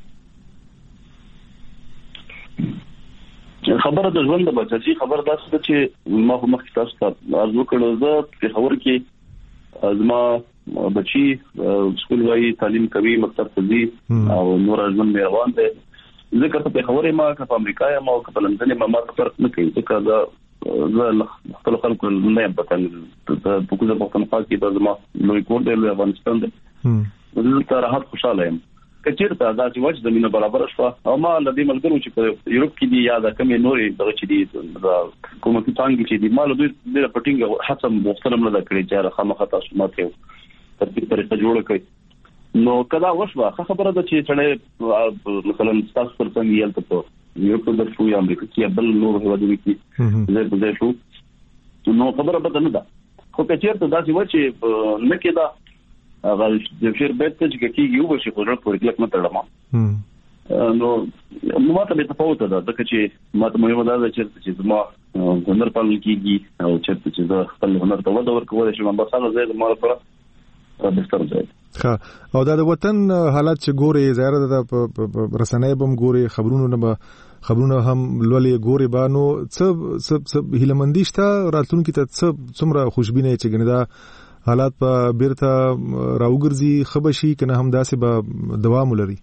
خبره د ژوند د بچی خبر داسې ده چې ما په مخ کې تاسو ته عرض وکړو، زه په خبر کې ازما بچی سکول وايي تعلیم کوي، مکتب ته ځي او نور ژوند مې روان دی. ځکه ته په خبره ما که په امریکا یا ما په لندن ما ما فرق نه کوي، ځکه دا زه خپل خلکو نه یم پته په کومه پښتونخوا کې د زما لوی کور دی، لوی افغانستان دی، زه ته راحت خوشاله یم. کچیرته دا چې وځ زمينه برابر شوه او ما لدی ملګرو چې په یورپ کې دي یا د کمې نورې دغه چې دي د کومه څنګه چې دي مال دوی د پټینګ حسم محترم نه کړی چې خامخا تاسو ماته په دې طریقه جوړ کړئ. نو کدا وشوه خبره ده چې څنګه مثلا تاسو پر څنګه یل ته یورپ د شو یا امریکا کې بل نور هیوادونو کې زه په دې شو نو خبره به نه ده. خو کچیرته دا چې و چې نه کېدا هغه د شیر بیت چې کېږي یو بشي خو په کلک نه تړم نو نو ماته به تفاوت ده ځکه چې ماته مهمه ده چې زما هنر پالل کېږي او چې چې خپل هنر ته وده ورکول شي ما بساله زه د مال پر بستر ځای ښه. او دا د وطن حالات چې ګوري زیاره ده په رسنۍ بم ګوري، خبرونو نه خبرونه هم لولې ګوري بانو څه څه هیلمندي شته راتلونکي ته څومره خوشبینه چې ګندا حالات په بیرته راوګرځي خبشي کنه هم داسې به دوام ولري؟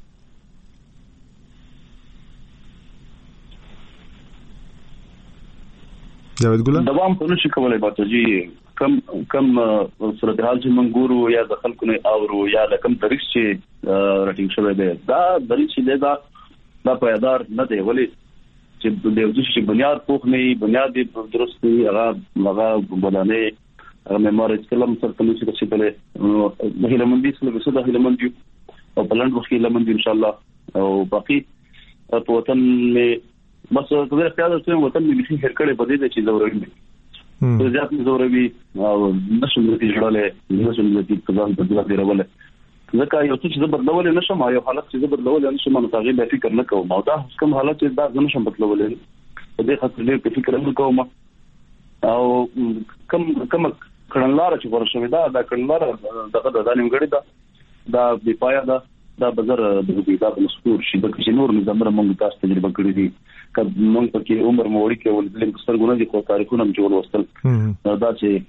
جاوید ګل دوام په نشي کولای باجی کم کم صورتحال چې موږ ګورو یا د خلکو نه اورو یا د کم طریق چې راټینګ شوی دی دا د ریښې دی دا دا پایدار نه دی، ولې چې د یو چې بنیاد پوخ نه بنیاد درست نه هغه هغه بدانه هغه معمار اسلام سره تل چې څه بلې مهله مندي سره څه د مهله مندي او بلند وخت له مندي ان شاء الله او باقي په وطن مې بس زه خیال کوم وطن مې هیڅ هر کړي بده چې ضروري دی زه ځات ضروري او نشم دې جوړاله نشم دې ځان په دغه ډیرول ځکه یو څه چې بدلول نشم یو حالت چې بدلول نشم نو تغیر به فکر نه کوم او دا کوم حالت چې دا نشم بدلول په دې خاطر دې فکر نه کوم او کم کم کړنلار چې ورشوي دا دا کړنلار دغه د دانیم غړي دا دا بي پایا دا دا بازار د دې دا مسکور شي د کښې نور نظام موږ تاسو تجربه کړې دي کله موږ په کې عمر موړي کې ول د سترګونو دي خو تاریخونه جوړ وستل دا چې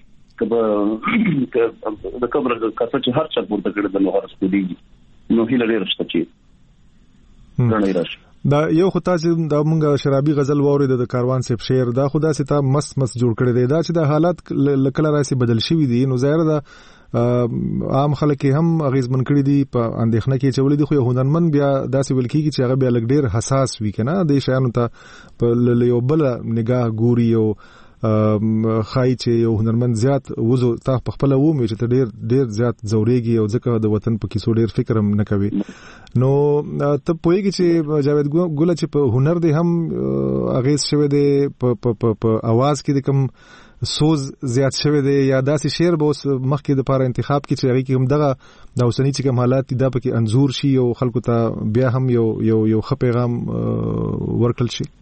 کبه د کبر کاسه چې هر څه پورته کړل د لوهار سپېږي نو هیله لري چې رڼا راشي. دا یو خو تاسو دا مونږه شرابي غزل ووري د کاروان سیب شعر دا خدا سي تا مس مس جوړ کړی دی، دا چې د حالات لکه راسي بدل شوی دي نو ظاهر دا عام خلک هم اغیزمن کړی دي په اندېښنه کې چې ولې دی خو هنرمن بیا داسې ول کېږي چې هغه بیا لګ ډیر حساس وي کنه د شیانو ته په یو بل نگاه ګوري او خای چې یو هنرمند زیات وزو تا په خپل و مې چې ته ډیر ډیر زیات زوريږي او ځکه د وطن په کیسو ډیر فکر هم نه کوي. نو ته پوهیږي چې جاوید ګل چې په هنر دی هم اغیز شوی دی په په په आवाज کې د کم سوز زیات شوی دی یا داسې شعر به اوس مخکې د لپاره انتخاب کې چې هغه کې هم دغه د اوسنی چې کوم حالات دي دا پکې انزور شي او خلکو ته بیا هم یو یو یو ښه پیغام ورکړل شي.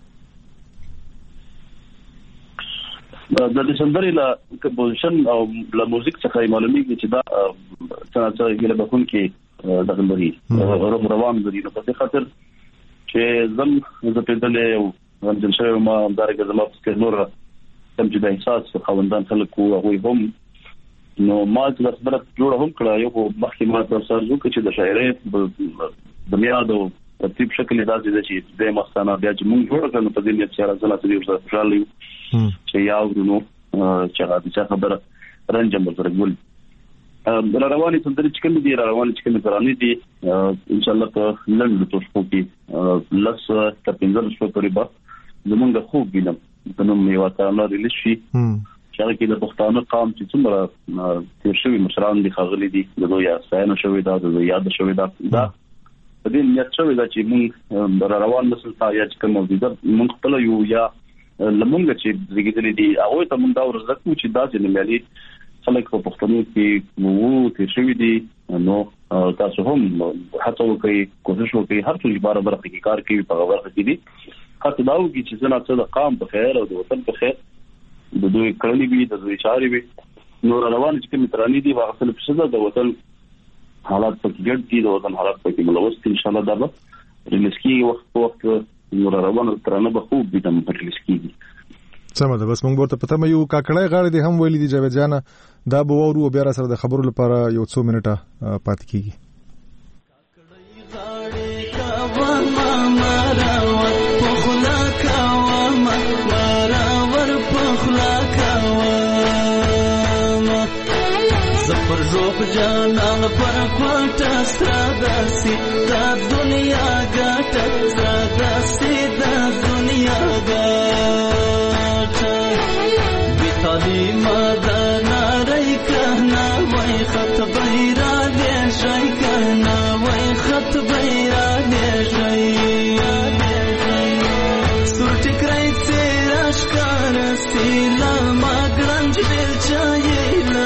د دې سندري لا کمپوزیشن او لا موزیک څخه معلومیږي چې دا څنګه څنګه له بخون کې د غلبري روح روان دي نو په دې خاطر چې زم زه په دې یو غنځل شوی ما درګه زما په نور تم چې د احساس خوندان خلکو هغه هم نو ما چې خبره جوړه هم کړه یو مخکې ما تر سره زو چې د شاعرۍ د میاد او ترتیب شکل داسې چې د مستانه بیا چې موږ جوړ کړو په دې نه چې راځله چې یو څه خیال چې یاورونو چې هغه د خبره رنجم ورګول را رواني سندري چې کوم دي را رواني چې کوم ترانې دي ان شاء الله په لږ د توشکو کې لس تر پنځه شپې پورې به زمونږ خوب وینم د نوم یو ترانه ریلیز شي چې هغه کې د پښتانه قام چې څومره تیر شوي مشران دي ښاغلي دي د دوی ستاینه شوې ده د دوی یاد شوې ده دا په دې نیت شوې ده چې موږ را روان نسل ته یا چې کوم موجوده موږ خپل یو یا لمونږ چې زیږیدلې دي هغه ته موږ دا ورزکو چې دا چې ملي خلک په پښتنو کې وو تیر شوي دي نو تاسو هم هڅه وکړئ کوشش وکړئ هر څه بار بار کې کار کوي په غوړه کې دي حتی دا وږي چې څنګه څه د قام په خیر او د وطن په خیر د دوی کړنی وي د دوی چاري وي نو روان چې کوم ترانی دي واغسل په څه د وطن حالات په کې ګډ دي د وطن حالات په کې ملوث ان شاء الله دا به ریلیسکی وخت په وخت نو روان ترانه به خوب دي د ریلیسکی دي سمه ده بس موږ ورته پته مې یو کاکړای غاړي دي هم ویلي دي جاوید جان دا به وورو بیا را سره د خبرو لپاره یو څو منټه پات کیږي زفر روح جانان پر کوټه ستراداسي دا دنیا ګټه ستراداسي دا دنیا ګټه بیتالي مدنا رای کنا وای خط بیرا دې شای کنا وای خط بیرا دې شای سور ټکرای سراش کار سیلا ما ګرنج بل چایلا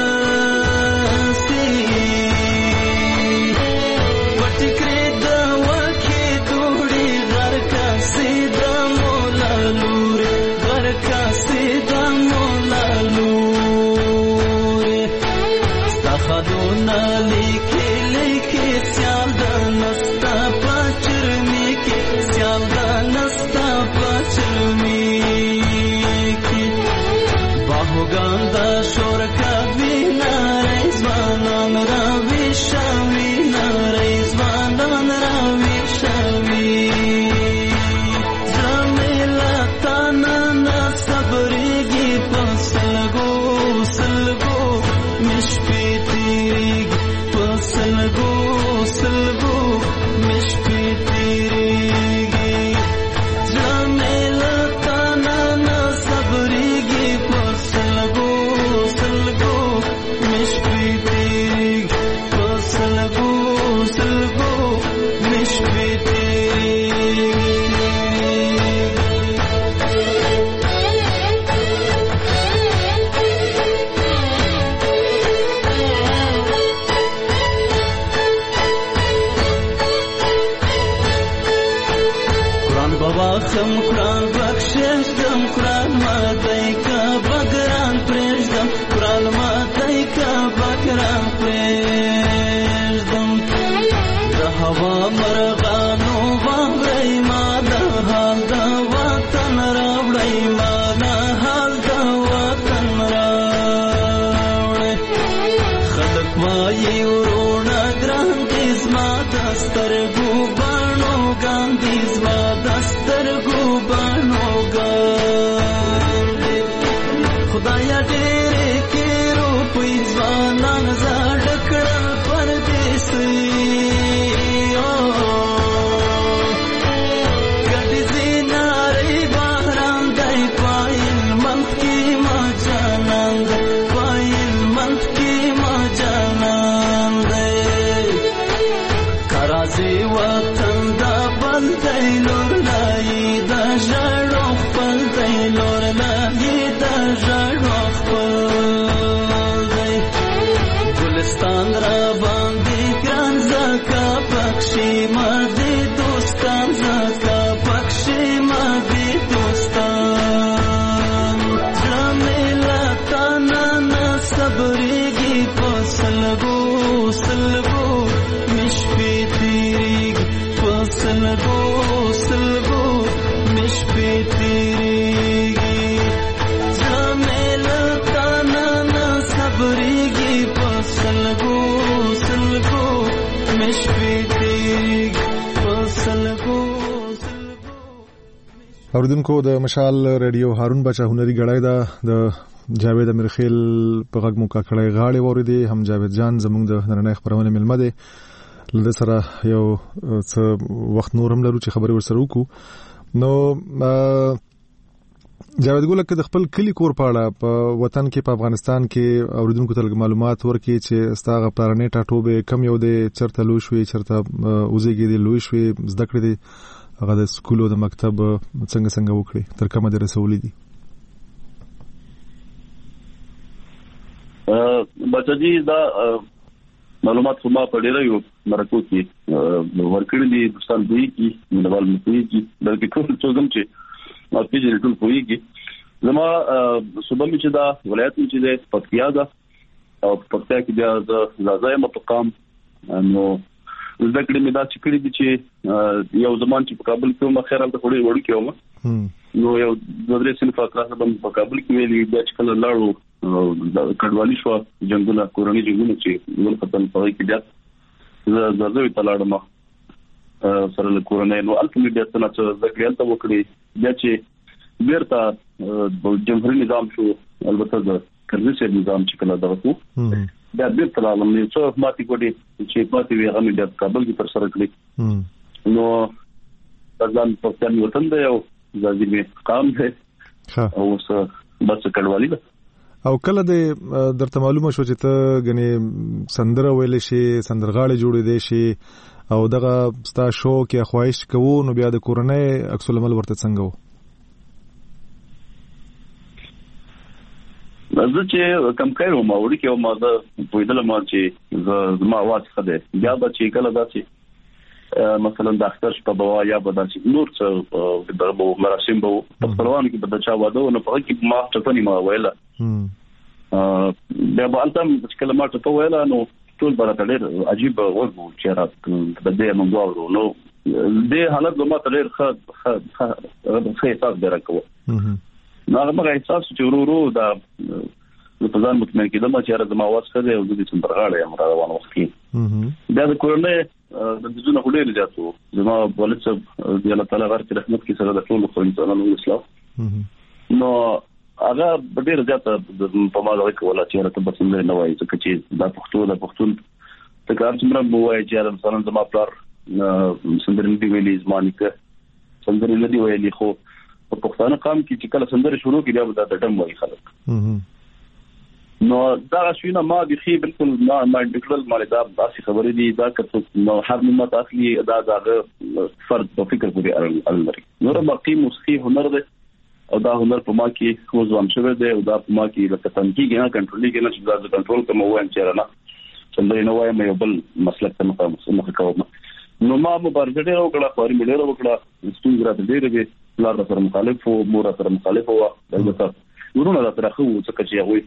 اوریدونکو د مشال رادیو هارون بچا هنري غړای دا د جاوید امیرخیل په غږ مو کاکړای غاړي وریدي هم جاوید جان زموږ د نړۍ خبرونه ملمه دي لږ سره یو څه وخت نور هم لرو چې خبري ورسره وکړو نو جاوید ګل که د خپل کلی کور په اړه په وطن کې په افغانستان کې اوریدونکو ته معلومات ورکړي چې ستاسو پلانې ټاټوبه کم یو دی چرته لوي شوی چرته اوزېږي دی لوي شوی زده کړې دي هغه د سکول او د مکتب څنګه څنګه وکړي تر کومه د رسولې دي بچی دا معلومات خو ما په ډیره یو مرکو کې ورکړي دي دوستان دوی کې نوال مفوي کې بلکې ټول څه کوم چې ما پیژنې ټول کویږي زما صوبه می چې دا ولایت می چې د پکتیا دا او پکتیا کې بیا د لازم مقام نو ذکر می دا چې کړی دي چې یو زمان چې په کابل کې ما خیرال ته وړي وړي کېوم نو یو د درې سنفه کلاس په کابل کې ویلي بیا چې کله لاړو کډوالي شو جنگونه کورنۍ جنگونه چې ول ختم پوي کې بیا زه زه ته لاړم سره له کورنۍ نو الته بیا څنګه ذکر یې ته وکړي بیا چې بیرته جمهوریت نظام شو البته د کرزي نظام چې کله دا وکړو بیا بیرته لاړم نو څو ماتي کوټي چې ماتي وی هغه بیا کابل کې پر سره کړی نو ځان په ځان وطن دی او ځاځي می قام دی او څه بس کډوالي ده او کله د درته معلومه شو چې ته غني سندره ویل شي سندرغاړي جوړې دي شي او دغه ستا شوق یا خواهش کوو نو بیا د کورنۍ عکس العمل ورته څنګه وو زه چې کم کړو ما وړي کې ما دا پویدل ما چې زما आवाज خده بیا به چې کله دا چې مثلا د اختر شپه بوا یا به دا چې نور څه د مراسم به په خپلوانو کې به د چا واده نو په کې ما ټپنی ما ویله بیا به البته چې کله ما ټپ ویله نو ټول برابر ډېر عجیب وګورو چې را د دې موضوع نو د حالت زما ته ډېر ښه ښه احساس درکو نو هغه احساس چې ورو ورو دا په ځان مطمئن کېدم چې را زما आवाज خده او د دې څنګه یم را روان وخت کې بیا د کورنۍ د دې نه ډېر زیاتو زما ولې چې د الله تعالی غره رحمت کې سره د ټول خو انسانانو اسلام نو هغه ډېر زیات په ما راځي کوله چې راته بسنګ نه وایي چې دا پښتو دا پښتون ته کار څومره بوای چې انسانان زما پلار سندرې دی ویلي زمانیکه سندرې لدی ویلي خو په پښتانه قام کې چې کله سندرې شروع کړي بیا د ډم وایي خلک نو دا شوینه ما د خې بالکل ما ما ډیکل مالې دا اصلي خبرې دي دا کته نو هر نمت اصلي دا دا فرد په فکر پورې اړه لري نو باقي موسیقي هنر دی او دا هنر په ما کې خو ځوان شوی دی او دا په ما کې لکه تنقیږي نه کنټرولي کې نه چې دا کنټرول کوم وایم چې نه څنګه نه وایم یو بل مسلک ته مخه کوم نو ما مبارزه ډېر وکړه خوري مې ډېر وکړه ستونزې راته ډېرې دي لار سره مخالف وو مور سره مخالف وو دغه ورونه دا ترخه وو څه چې هغه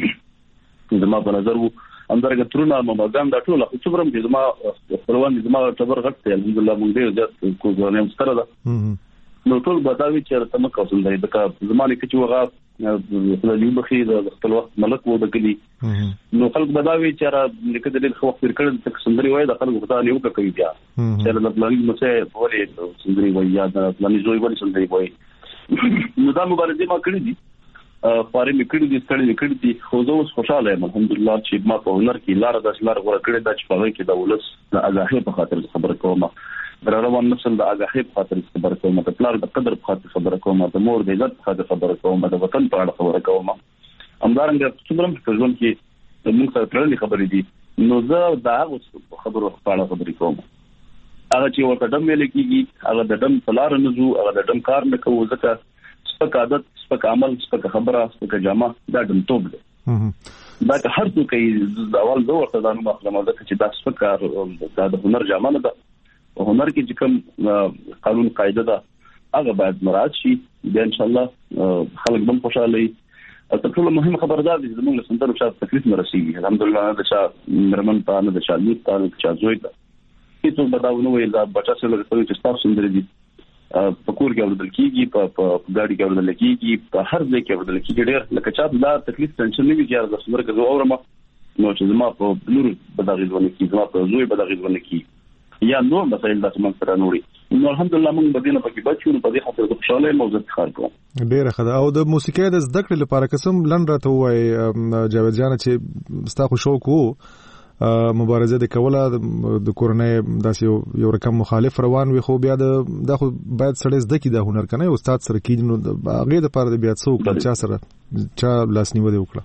زما په نظر وو اندرګه ترونه مګان دا ټول خو څومره دې زما خپلوان زما ټبر غټ دی الحمدلله مونږ ډېر زیات کوزونه مستره ده نو ټول بداوی چې تم کوم دی د زمانه کې چې وغه د یو بخي د خپل وخت ملک وو د کلی نو خلک بداوی چې را لیکه د خپل وخت کړه د سندري وای د خلک غوښتنه یو کوي بیا چې د پلانینګ مسه ولې سندري وای یا د پلانینګ زوی ولې سندري وای نو دا مبارزه ما کړې دي فارې مې کړې دي ستړي مې کړې دي خو زه اوس خوشاله یم الحمدلله چې ما په هنر کې لار د لار غوړه کړې د چې په کې د ولس د اغاهه په خاطر خبره کوم در روان نسل د اغاهه په خاطر خبره کوم د پلار د قدر په خاطر خبره کوم د مور د عزت په خاطر خبره کوم د وطن په اړه خبره کوم همدارنګه څومره په ژوند کې موږ سره تړلې خبرې دي نو زه دا خبرو په اړه خبرې کوم هغه چې ورته دم ویل کېږي هغه د دم پلار نه زو هغه د دم کار نه کوو ځکه سپک عادت سپک عمل سپک خبره سپک جامه دا دم توب دی دا که هر څوک یې د اول دوه ورته ځانو مخلمه ده چې دا سپک دا د هنر جامه نه ده په هنر کې چې کوم قانون قاعده ده هغه باید مراعات شي بیا ان شاء الله خلک بم خوشاله وي تر ټولو مهم خبردار دي زموږ له سندرو شاته تکلیف نه رسیږي الحمدلله نه د چا مرمن ته نه د چا لیک ته نه د چا زوی ته هیڅ بداونه وي دا بچا سره لري چې تاسو سندري دي په کور کې اورېدل کېږي په ګاډي کې اورېدل کېږي په هر ځای کې اورېدل کېږي ډېر لکه چا دا تکلیف ټینشن نه وي چې د څومره کې زه اورم نو چې زما په نور بداغي ځونه کې زما په زوی بداغي ځونه کې یا نور مسایل د څمن سره نوري نو الحمدلله موږ بدینه پکې بچو په دې خاطر د خوشاله موضوع ښکار کوم ډېر خدا او د موسیقۍ د زده کړې لپاره قسم لن راته وای جاوید جان چې ستا خو شوق وو مبارزه د کوله د کورنۍ داسې یو رقم مخالف روان وي خو بیا د خو باید سړی زده کی د هنر کنه استاد سره کېږي نو هغه د پاره د بیا څو کله چا سره چا لاس نیولې وکړه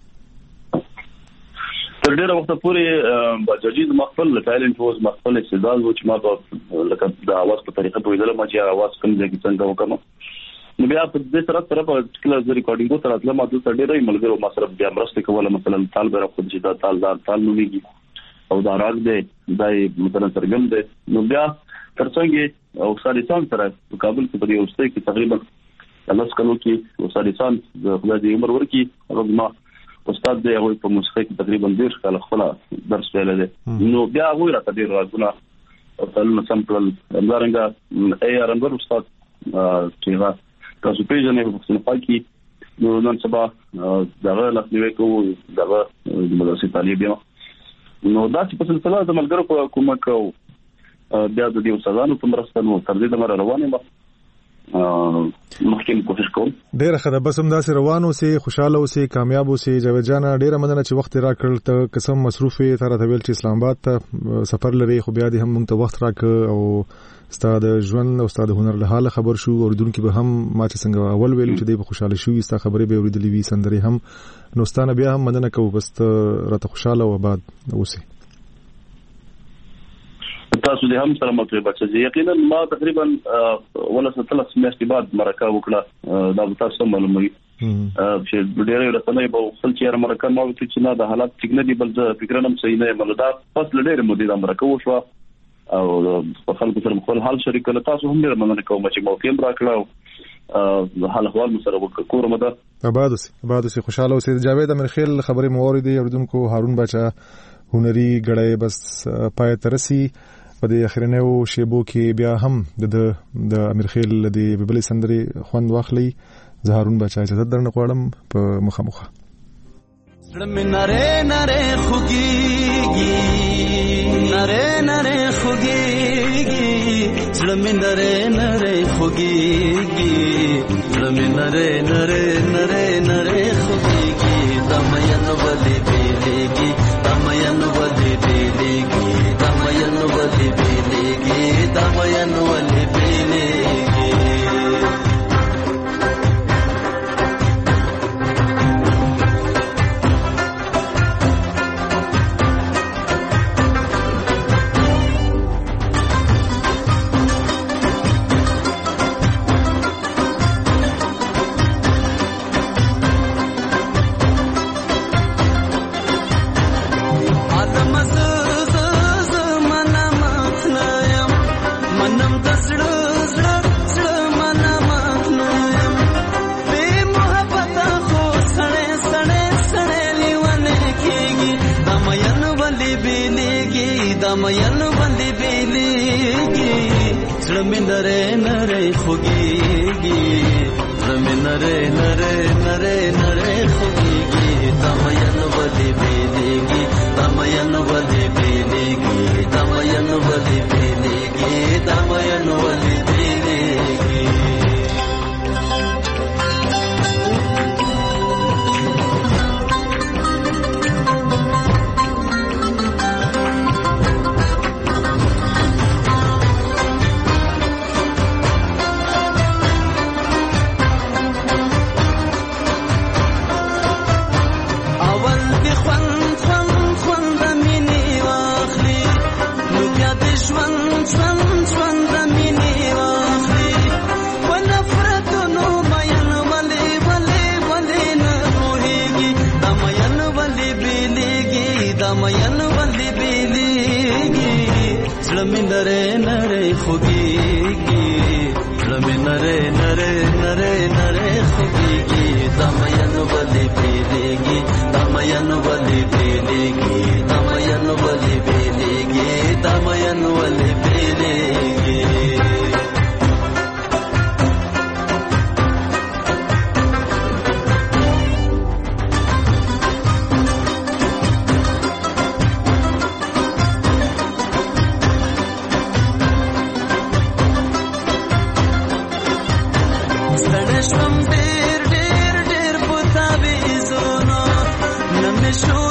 تر ډیره وخت پورې بجاجي د مخفل ټالنت وز مخفل استعداد و چې ما په لکه د اواز په طریقه په ویل ما چې اواز کوم ځای کې څنګه وکم نو بیا په دې سره سره په کله د ریکارډینګ سره اصله ما د ډیره ملګرو ما سره بیا مرسته کوله مثلا تال به راخد چې دا تال دار تال نو میږي او دا راګ دی دای مثلا ترجم دی نو بیا ترڅنګ او ساریسان سره په کابل کې په دې اوسه کې تقریبا لاس کلو کې او ساریسان د خدای دې عمر ورکی هغه ما استاد دی هغه په موسیقي کې تقریبا ډیر کال خپل درس ویل دي نو بیا هغه راته ډیر راځونه او تل سمپل همدارنګه ای آر انور استاد چې تاسو پیژنې په څنګه پاکي نو نن سبا دغه لاسنیوي کوو دغه د مدرسې طالب یم نو دا چې په سلسله د ملګرو په کومه کو بیا د دې استادانو په مرسته نو تر دې د مر روانه ما مخکې کوشش کوم ډیره خدای بس هم داسې روانو سي خوشاله اوسي کامیاب اوسي جاوید جان ډیره مننه چې وخت راکړل ته قسم مصروفي تر ته ویل چې اسلام آباد ته سفر لري خو بیا دې هم مونږ ته وخت راک او استاد ژوند او استاد هنر له حاله خبر شو اوردونکو به هم ما چې څنګه اول ویل چې دې خوشاله شو استا خبرې به اوریدلې وي سندري هم نو ستانه بیا هم مننه کوم بس راته خوشاله او آباد اوسي تاسو دې هم سره مطلب چې یقینا ما تقریبا ولا ثلاث میاشتې بعد مرکه وکړه دا تاسو معلوموي چې ډېر رسنۍ په خپل چیر مرکه ما وکړه چې نه د حالات څنګه دي بل فکر نه صحیح نه مله دا فصل ډېر مودې د مرکه وشو او په خلکو سره خپل حال شریک کړه تاسو هم ډېر مننه کوم چې موقع راکړو د حال احوال سره وکړو مده آباد اوسئ آباد اوسئ خوشاله اوسئ جاوید امرخیل خبرې موریدي اوردونکو هارون بچا هنري غړې بس پای ترسي په دې اخرنیو شیبو کې بیا هم د د امرخیل د ببلې سندري خوند واخلي زهارون بچا چې درنه غواړم په مخامخه زړه مې نره نره خوږيږي نره نره خوږيږي زړه مې نره نره خوږيږي زړه مې نره نره نره نره خوږيږي دمین ولې بیلېږي دمین ولې بیلېږي دمین ولې بیلېږي دمین ولې بیلېږي دمین باندې بیلېږي زړه مې نری نری خوږېږي زړه مې نری نری نری نری خوږېږي دمین باندې بیلېږي دمین باندې بیلېږي دمین باندې بیلېږي دمین باندې بیلېږي دمین باندې بیلېږي زړه مې نری نری خوږېږي زړه مې نری نری نری نری خوږېږي دمین باندې بیلېږي دمین باندې بیلېږي دمین باندې بیلېږي دمین باندې بیلېږي شوم ډېر ډېر ډېر پتا به زونه نن شو